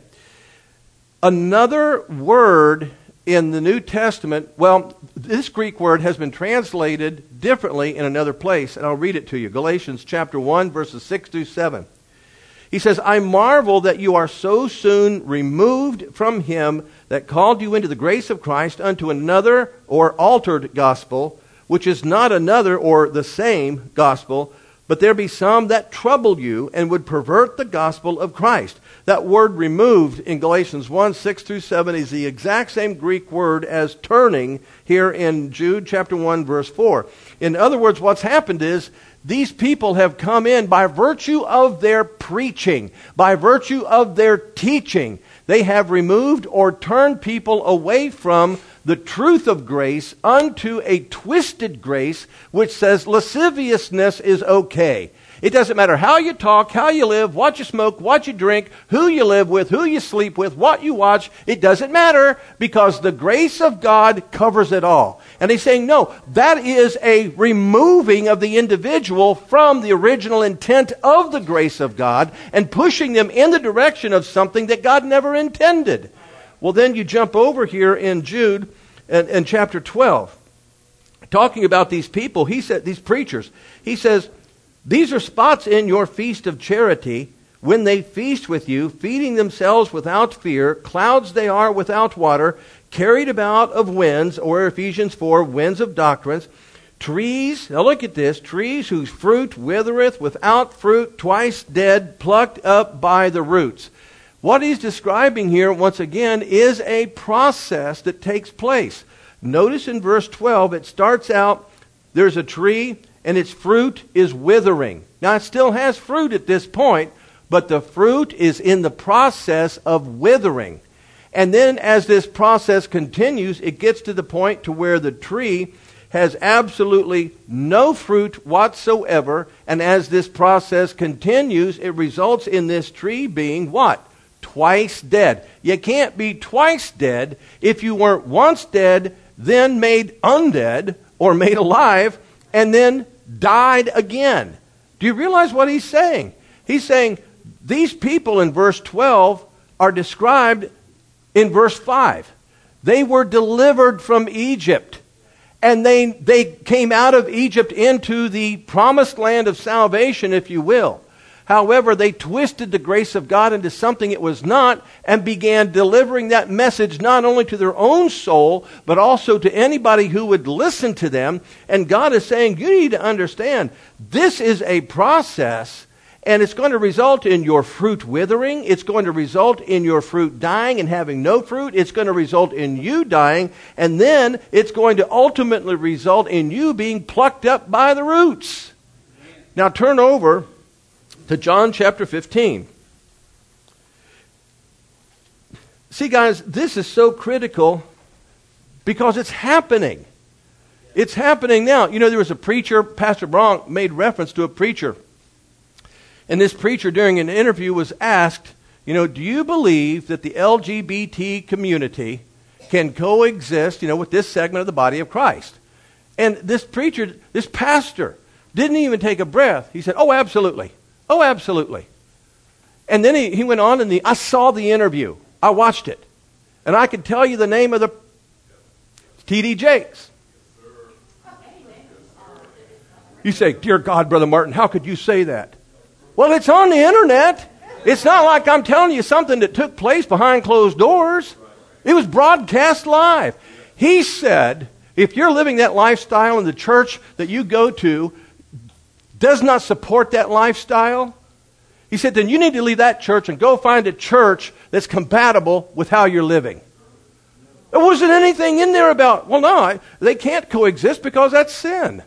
Another word in the New Testament, well, this Greek word has been translated differently in another place, and I'll read it to you. Galatians chapter 1, verses 6 through 7. He says, I marvel that you are so soon removed from him that called you into the grace of Christ unto another or altered gospel, which is not another or the same gospel, but there be some that trouble you and would pervert the gospel of Christ. That word removed in Galatians 1, 6 through 7 is the exact same Greek word as turning here in Jude chapter 1, verse 4. In other words, what's happened is these people have come in by virtue of their preaching, by virtue of their teaching. They have removed or turned people away from the truth of grace unto a twisted grace which says lasciviousness is okay. It doesn't matter how you talk, how you live, what you smoke, what you drink, who you live with, who you sleep with, what you watch. It doesn't matter, because the grace of God covers it all. And he's saying, no, that is a removing of the individual from the original intent of the grace of God and pushing them in the direction of something that God never intended. Well, then you jump over here in Jude and chapter 12, talking about these people. He said, these preachers, he says, these are spots in your feast of charity, when they feast with you, feeding themselves without fear. Clouds they are without water, carried about of winds, or Ephesians 4, winds of doctrines. Trees, now look at this, trees whose fruit withereth, without fruit, twice dead, plucked up by the roots. What he's describing here, once again, is a process that takes place. Notice in verse 12, it starts out, there's a tree, and its fruit is withering. Now, it still has fruit at this point, but the fruit is in the process of withering. And then as this process continues, it gets to the point to where the tree has absolutely no fruit whatsoever. And as this process continues, it results in this tree being what? Twice dead. You can't be twice dead if you weren't once dead, then made undead, or made alive, and then died again. Do you realize what he's saying? He's saying these people in verse 12 are described in verse 5. They were delivered from Egypt, and they came out of Egypt into the promised land of salvation, if you will. However, they twisted the grace of God into something it was not, and began delivering that message not only to their own soul, but also to anybody who would listen to them. And God is saying, you need to understand, this is a process, and it's going to result in your fruit withering. It's going to result in your fruit dying and having no fruit. It's going to result in you dying, and then it's going to ultimately result in you being plucked up by the roots. Now turn over to John chapter 15. See, guys, this is so critical because it's happening. It's happening now. You know, there was a preacher, Pastor Bronk made reference to a preacher. And this preacher, during an interview, was asked, you know, do you believe that the LGBT community can coexist, with this segment of the body of Christ. And this preacher, this pastor, didn't even take a breath. He said, oh, absolutely. Oh, absolutely. And then he went on, and I saw the interview. I watched it. And I could tell you the name of the T.D. Jakes. You say, dear God, Brother Martin, how could you say that? Well, it's on the internet. It's not like I'm telling you something that took place behind closed doors. It was broadcast live. He said, if you're living that lifestyle and the church that you go to does not support that lifestyle, he said, then you need to leave that church and go find a church that's compatible with how you're living. There wasn't anything in there about, well, no, they can't coexist because that's sin.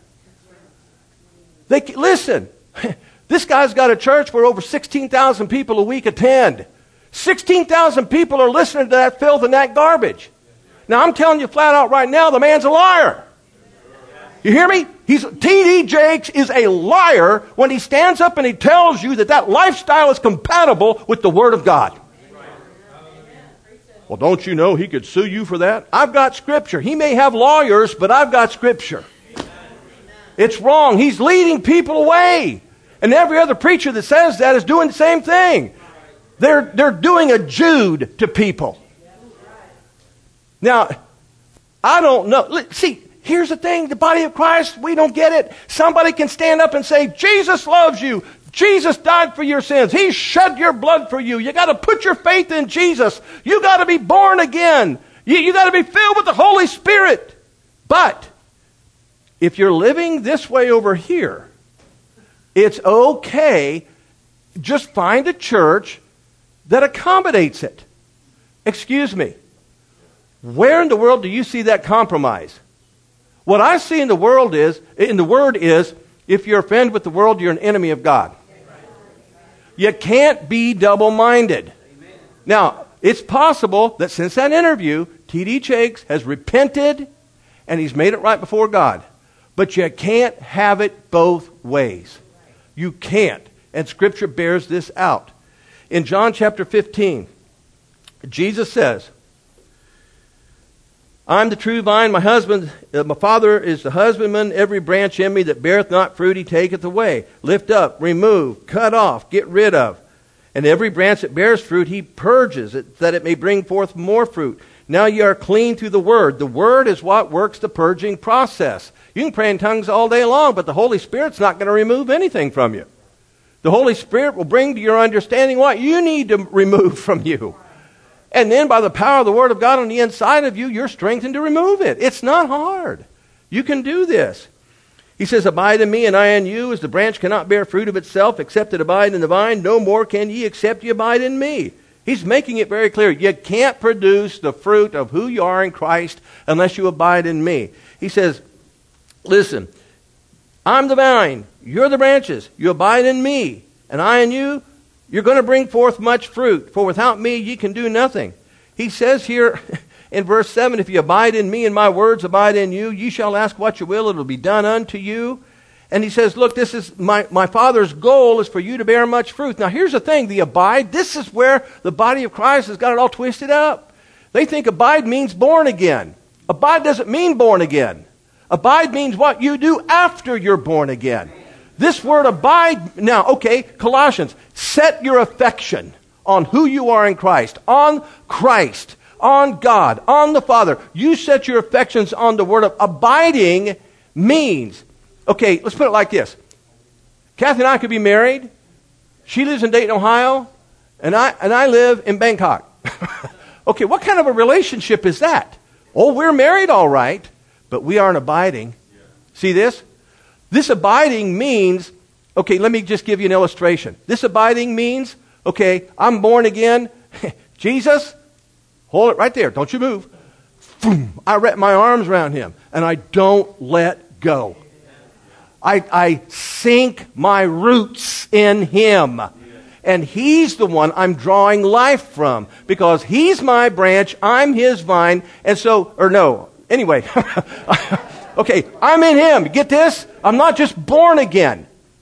Listen, this guy's got a church where over 16,000 people a week attend. 16,000 people are listening to that filth and that garbage. Now, I'm telling you flat out right now, the man's a liar. You hear me? T.D. Jakes is a liar when he stands up and he tells you that lifestyle is compatible with the Word of God. Well, don't you know he could sue you for that? I've got Scripture. He may have lawyers, but I've got Scripture. It's wrong. He's leading people away. And every other preacher that says that is doing the same thing. They're doing a Jude to people. Now, I don't know. See, here's the thing. The body of Christ, we don't get it. Somebody can stand up and say, Jesus loves you. Jesus died for your sins. He shed your blood for you. You got to put your faith in Jesus. You got to be born again. You got to be filled with the Holy Spirit. But if you're living this way over here, it's okay. Just find a church that accommodates it. Excuse me. Where in the world do you see that compromise? What I see in the Word is, if you're offended with the world, you're an enemy of God. You can't be double-minded. Now, it's possible that since that interview, T.D. Jakes has repented and he's made it right before God. But you can't have it both ways. You can't. And Scripture bears this out. In John chapter 15, Jesus says, I'm the true vine, my Father is the husbandman. Every branch in me that beareth not fruit, he taketh away. Lift up, remove, cut off, get rid of. And every branch that bears fruit, he purges it, that it may bring forth more fruit. Now ye are clean through the Word. The Word is what works the purging process. You can pray in tongues all day long, but the Holy Spirit's not going to remove anything from you. The Holy Spirit will bring to your understanding what you need to remove from you. And then by the power of the Word of God on the inside of you, you're strengthened to remove it. It's not hard. You can do this. He says, abide in me and I in you, as the branch cannot bear fruit of itself, except it abide in the vine. No more can ye, except ye abide in me. He's making it very clear. You can't produce the fruit of who you are in Christ unless you abide in me. He says, listen, I'm the vine, you're the branches. You abide in me, and I in you. You're going to bring forth much fruit, for without me ye can do nothing. He says here in verse 7, if you abide in me and my words abide in you, ye shall ask what you will, it will be done unto you. And he says, look, this is my Father's goal is for you to bear much fruit. Now here's the thing, the abide, this is where the body of Christ has got it all twisted up. They think abide means born again. Abide doesn't mean born again. Abide means what you do after you're born again. This word abide, now, okay, Colossians, set your affection on who you are in Christ, on God, on the Father. You set your affections on the word of abiding means, okay, let's put it like this. Kathy and I could be married. She lives in Dayton, Ohio, and I live in Bangkok. Okay, what kind of a relationship is that? Oh, we're married all right, but we aren't abiding. See this? This abiding means, okay, let me just give you an illustration. This abiding means, okay, I'm born again. Jesus, hold it right there. Don't you move. Boom, I wrap my arms around him, and I don't let go. I sink my roots in him. And he's the one I'm drawing life from, because he's my branch, I'm his vine, and so, or no, anyway. Okay, I'm in him. Get this? I'm not just born again.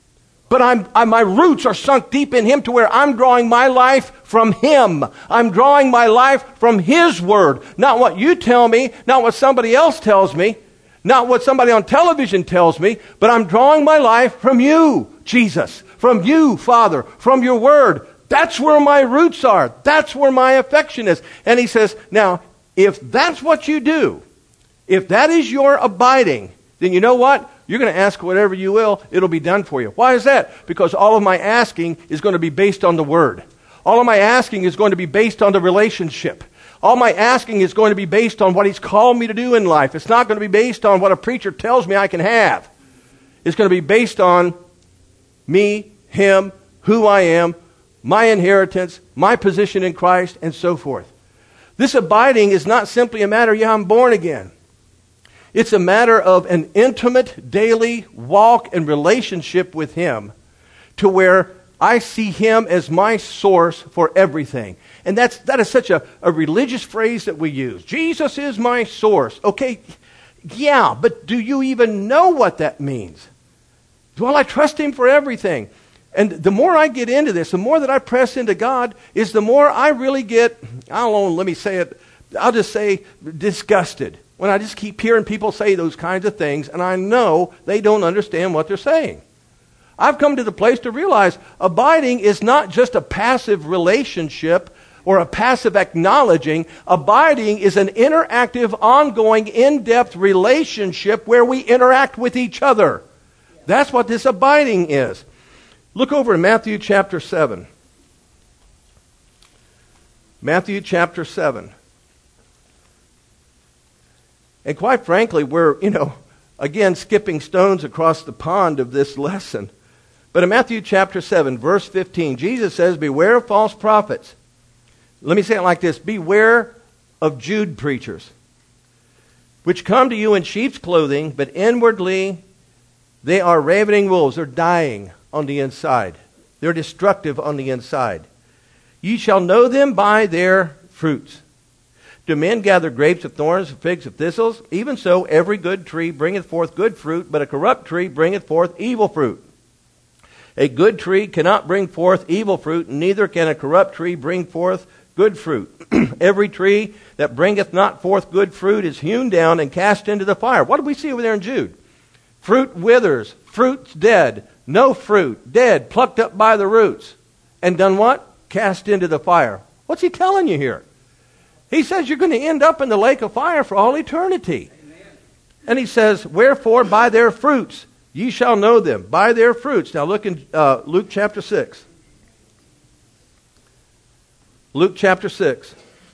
But my roots are sunk deep in Him to where I'm drawing my life from Him. I'm drawing my life from His Word. Not what you tell me, not what somebody else tells me, not what somebody on television tells me, but I'm drawing my life from you, Jesus, from you, Father, from your Word. That's where my roots are. That's where my affection is. And He says, now, if that's what you do, if that is your abiding, then you know what? You're going to ask whatever you will. It'll be done for you. Why is that? Because all of my asking is going to be based on the Word. All of my asking is going to be based on the relationship. All my asking is going to be based on what He's called me to do in life. It's not going to be based on what a preacher tells me I can have. It's going to be based on me, Him, who I am, my inheritance, my position in Christ, and so forth. This abiding is not simply a matter, I'm born again. It's a matter of an intimate daily walk and relationship with Him to where I see Him as my source for everything. And that is such a religious phrase that we use. Jesus is my source. Okay, yeah, but do you even know what that means? Well, I trust Him for everything. And the more I get into this, the more that I press into God, is the more I really get, I don't know, let me say it, I'll just say disgusted. When I just keep hearing people say those kinds of things, and I know they don't understand what they're saying. I've come to the place to realize abiding is not just a passive relationship or a passive acknowledging. Abiding is an interactive, ongoing, in-depth relationship where we interact with each other. That's what this abiding is. Look over in Matthew chapter 7. Matthew chapter 7. And quite frankly, we're, again, skipping stones across the pond of this lesson. But in Matthew chapter 7, verse 15, Jesus says, beware of false prophets. Let me say it like this. Beware of Jude preachers, which come to you in sheep's clothing, but inwardly they are ravening wolves. They're dying on the inside. They're destructive on the inside. Ye shall know them by their fruits. Do men gather grapes of thorns, figs of thistles? Even so, every good tree bringeth forth good fruit, but a corrupt tree bringeth forth evil fruit. A good tree cannot bring forth evil fruit, neither can a corrupt tree bring forth good fruit. Every tree that bringeth not forth good fruit is hewn down and cast into the fire. What do we see over there in Jude? Fruit withers, fruit's dead, no fruit, dead, plucked up by the roots. And done what? Cast into the fire. What's he telling you here? He says you're going to end up in the lake of fire for all eternity. Amen. And he says, wherefore by their fruits ye shall know them. By their fruits. Now look in Luke chapter 6. Luke chapter 6.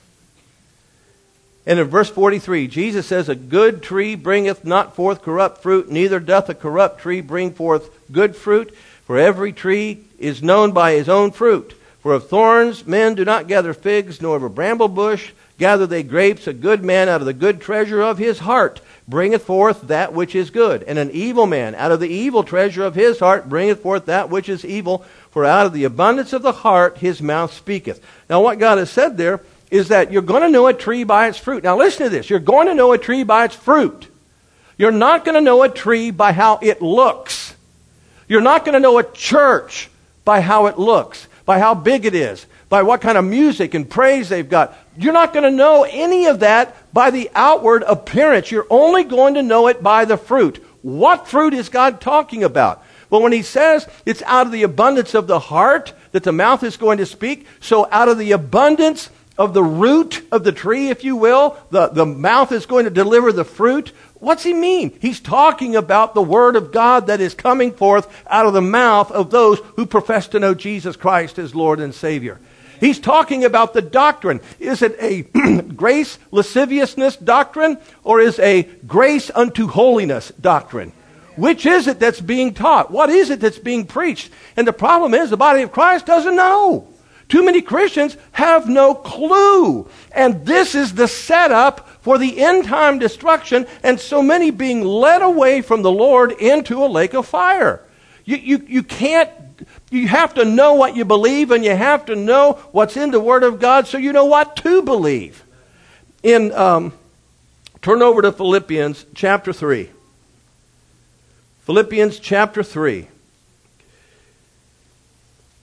And in verse 43, Jesus says, a good tree bringeth not forth corrupt fruit, neither doth a corrupt tree bring forth good fruit. For every tree is known by his own fruit. For of thorns men do not gather figs, nor of a bramble bush gather they grapes. A good man out of the good treasure of his heart bringeth forth that which is good. And an evil man out of the evil treasure of his heart bringeth forth that which is evil. For out of the abundance of the heart his mouth speaketh. Now what God has said there is that you're going to know a tree by its fruit. Now listen to this. You're going to know a tree by its fruit. You're not going to know a tree by how it looks. You're not going to know a church by how it looks, by how big it is, by what kind of music and praise they've got. You're not going to know any of that by the outward appearance. You're only going to know it by the fruit. What fruit is God talking about? Well, when he says it's out of the abundance of the heart that the mouth is going to speak, so out of the abundance of the root of the tree, if you will, the mouth is going to deliver the fruit. What's he mean? He's talking about the Word of God that is coming forth out of the mouth of those who profess to know Jesus Christ as Lord and Savior. He's talking about the doctrine. Is it a grace lasciviousness doctrine, or is a grace unto holiness doctrine? Which is it that's being taught? What is it that's being preached? And the problem is the body of Christ doesn't know. Too many Christians have no clue. And this is the setup for the end time destruction, and so many being led away from the Lord into a lake of fire. You can't, you have to know what you believe, and you have to know what's in the Word of God so you know what to believe. Turn over to Philippians chapter 3. Philippians chapter 3.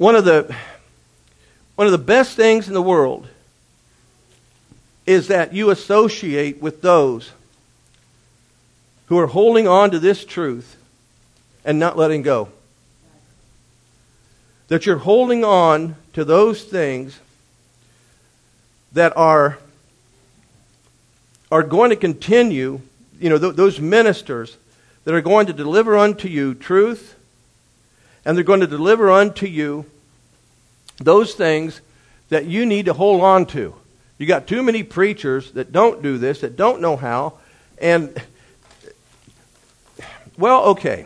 one of the best things in the world is that you associate with those who are holding on to this truth and not letting go. That you're holding on to those things that are going to continue, those ministers that are going to deliver unto you truth, and they're going to deliver unto you those things that you need to hold on to. You got too many preachers that don't do this, that don't know how, and, well, okay.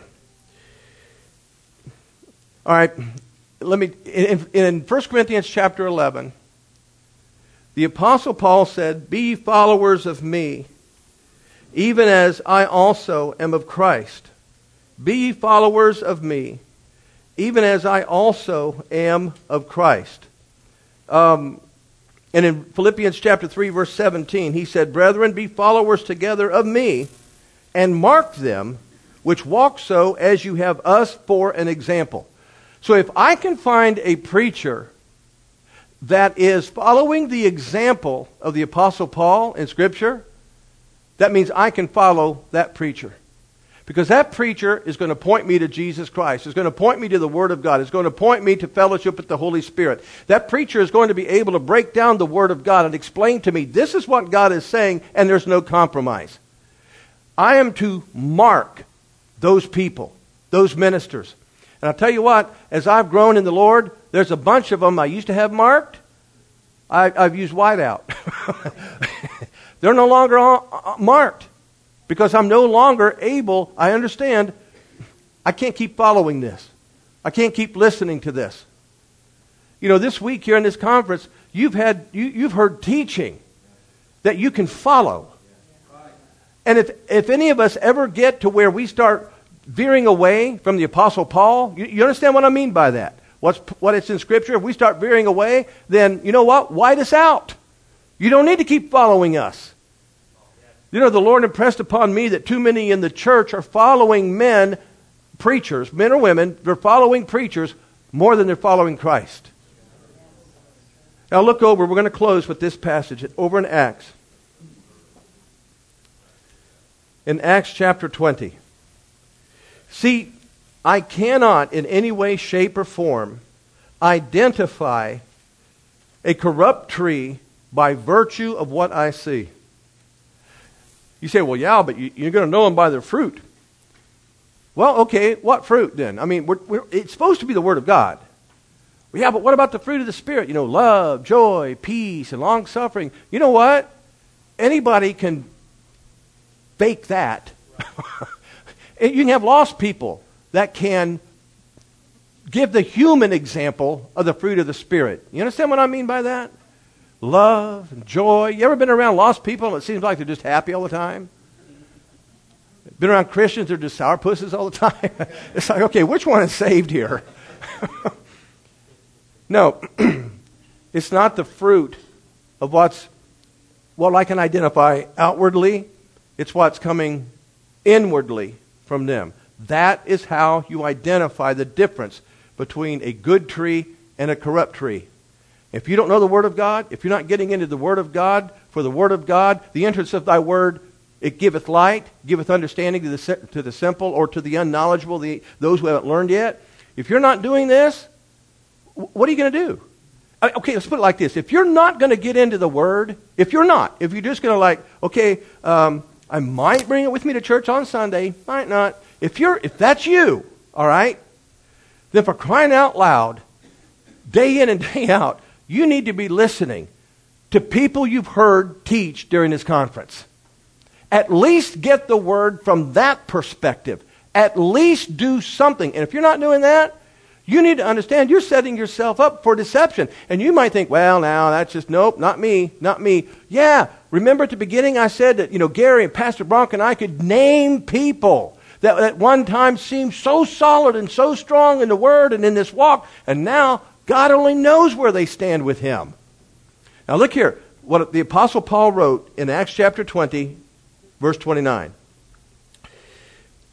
All right, in 1 Corinthians chapter 11, the Apostle Paul said, "Be ye followers of me, even as I also am of Christ. Be ye followers of me, even as I also am of Christ." And in Philippians chapter 3, verse 17, he said, "Brethren, be followers together of me, and mark them which walk so as you have us for an example." So if I can find a preacher that is following the example of the Apostle Paul in Scripture, that means I can follow that preacher. Because that preacher is going to point me to Jesus Christ. It's going to point me to the Word of God. It's going to point me to fellowship with the Holy Spirit. That preacher is going to be able to break down the Word of God and explain to me, this is what God is saying, and there's no compromise. I am to mark those people, those ministers. And I'll tell you what, as I've grown in the Lord, there's a bunch of them I used to have marked. I've used whiteout. They're no longer marked because I'm no longer able, I understand, I can't keep following this. I can't keep listening to this. This week here in this conference, you've heard teaching that you can follow. And if any of us ever get to where we start veering away from the Apostle Paul, you understand what I mean by that? What it's in Scripture. If we start veering away, then you know what? White us out. You don't need to keep following us. The Lord impressed upon me that too many in the church are following preachers, men or women, they're following preachers more than they're following Christ. Now look over, we're going to close with this passage over in Acts. In Acts chapter 20. See, I cannot in any way, shape, or form identify a corrupt tree by virtue of what I see. You say, well, yeah, but you're going to know them by their fruit. Well, okay, what fruit then? I mean, it's supposed to be the Word of God. Well, yeah, but what about the fruit of the Spirit? Love, joy, peace, and long-suffering. You know what? Anybody can fake that. You can have lost people that can give the human example of the fruit of the Spirit. You understand what I mean by that? Love and joy. You ever been around lost people and it seems like they're just happy all the time? Been around Christians, they're just sourpusses all the time. It's like, okay, which one is saved here? No, it's not the fruit of what I can identify outwardly. It's what's coming inwardly from them. That is how you identify the difference between a good tree and a corrupt tree. If you don't know the Word of God, if you're not getting into the Word of God, for the Word of God, the entrance of thy Word, it giveth light, giveth understanding to the simple or to the unknowledgeable, those who haven't learned yet. If you're not doing this, what are you going to do? Okay, let's put it like this. If you're not going to get into the Word, if you're just going to I might bring it with me to church on Sunday, might not. If that's you, all right, then for crying out loud, day in and day out, you need to be listening to people you've heard teach during this conference. At least get the Word from that perspective. At least do something. And if you're not doing that, you need to understand you're setting yourself up for deception. And you might think, well, now that's just, nope, not me. Yeah, remember at the beginning I said that, Gary and Pastor Bronk and I could name people that at one time seemed so solid and so strong in the Word and in this walk, and now God only knows where they stand with Him. Now look here, what the Apostle Paul wrote in Acts chapter 20, verse 29.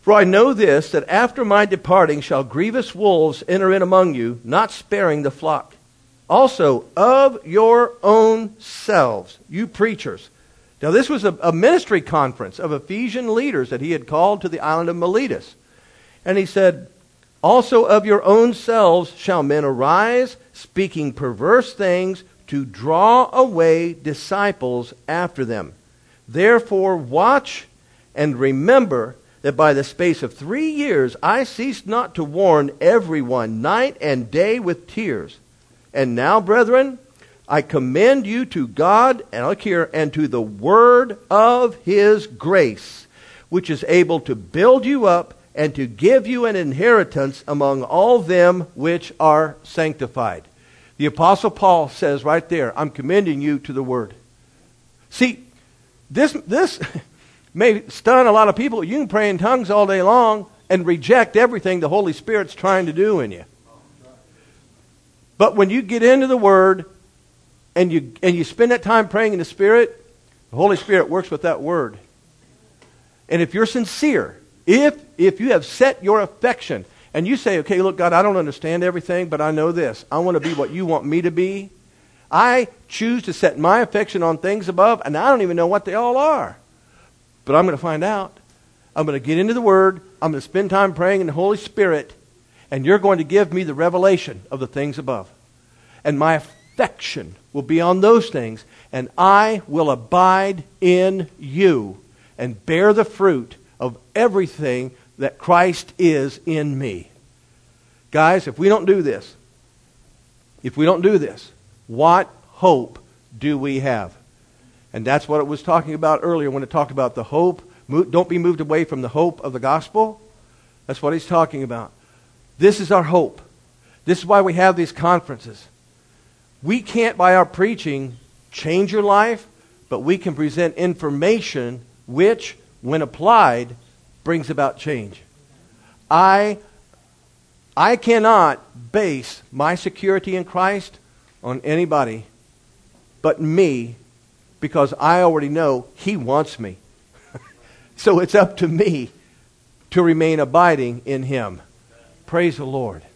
For I know this, that after my departing shall grievous wolves enter in among you, not sparing the flock. Also, of your own selves, you preachers. Now this was a ministry conference of Ephesian leaders that he had called to the island of Miletus. And he said, also of your own selves shall men arise, speaking perverse things, to draw away disciples after them. Therefore watch and remember that by the space of 3 years I ceased not to warn everyone night and day with tears. And now, brethren, I commend you to God, and look here, and to the word of his grace, which is able to build you up and to give you an inheritance among all them which are sanctified. The Apostle Paul says right there, I'm commending you to the word. See, this may stun a lot of people. You can pray in tongues all day long and reject everything the Holy Spirit's trying to do in you. But when you get into the Word and you spend that time praying in the Spirit, the Holy Spirit works with that Word. And if you're sincere, if you have set your affection, and you say, okay, look, God, I don't understand everything, but I know this. I want to be what you want me to be. I choose to set my affection on things above, and I don't even know what they all are. But I'm going to find out. I'm going to get into the Word. I'm going to spend time praying in the Holy Spirit. And you're going to give me the revelation of the things above. And my affection will be on those things. And I will abide in you and bear the fruit of everything that Christ is in me. Guys, if we don't do this, what hope do we have? And that's what it was talking about earlier when it talked about the hope. Don't be moved away from the hope of the gospel. That's what he's talking about. This is our hope. This is why we have these conferences. We can't, by our preaching, change your life, but we can present information which, when applied, brings about change. I cannot base my security in Christ on anybody but me, because I already know He wants me. So it's up to me to remain abiding in Him. Praise the Lord.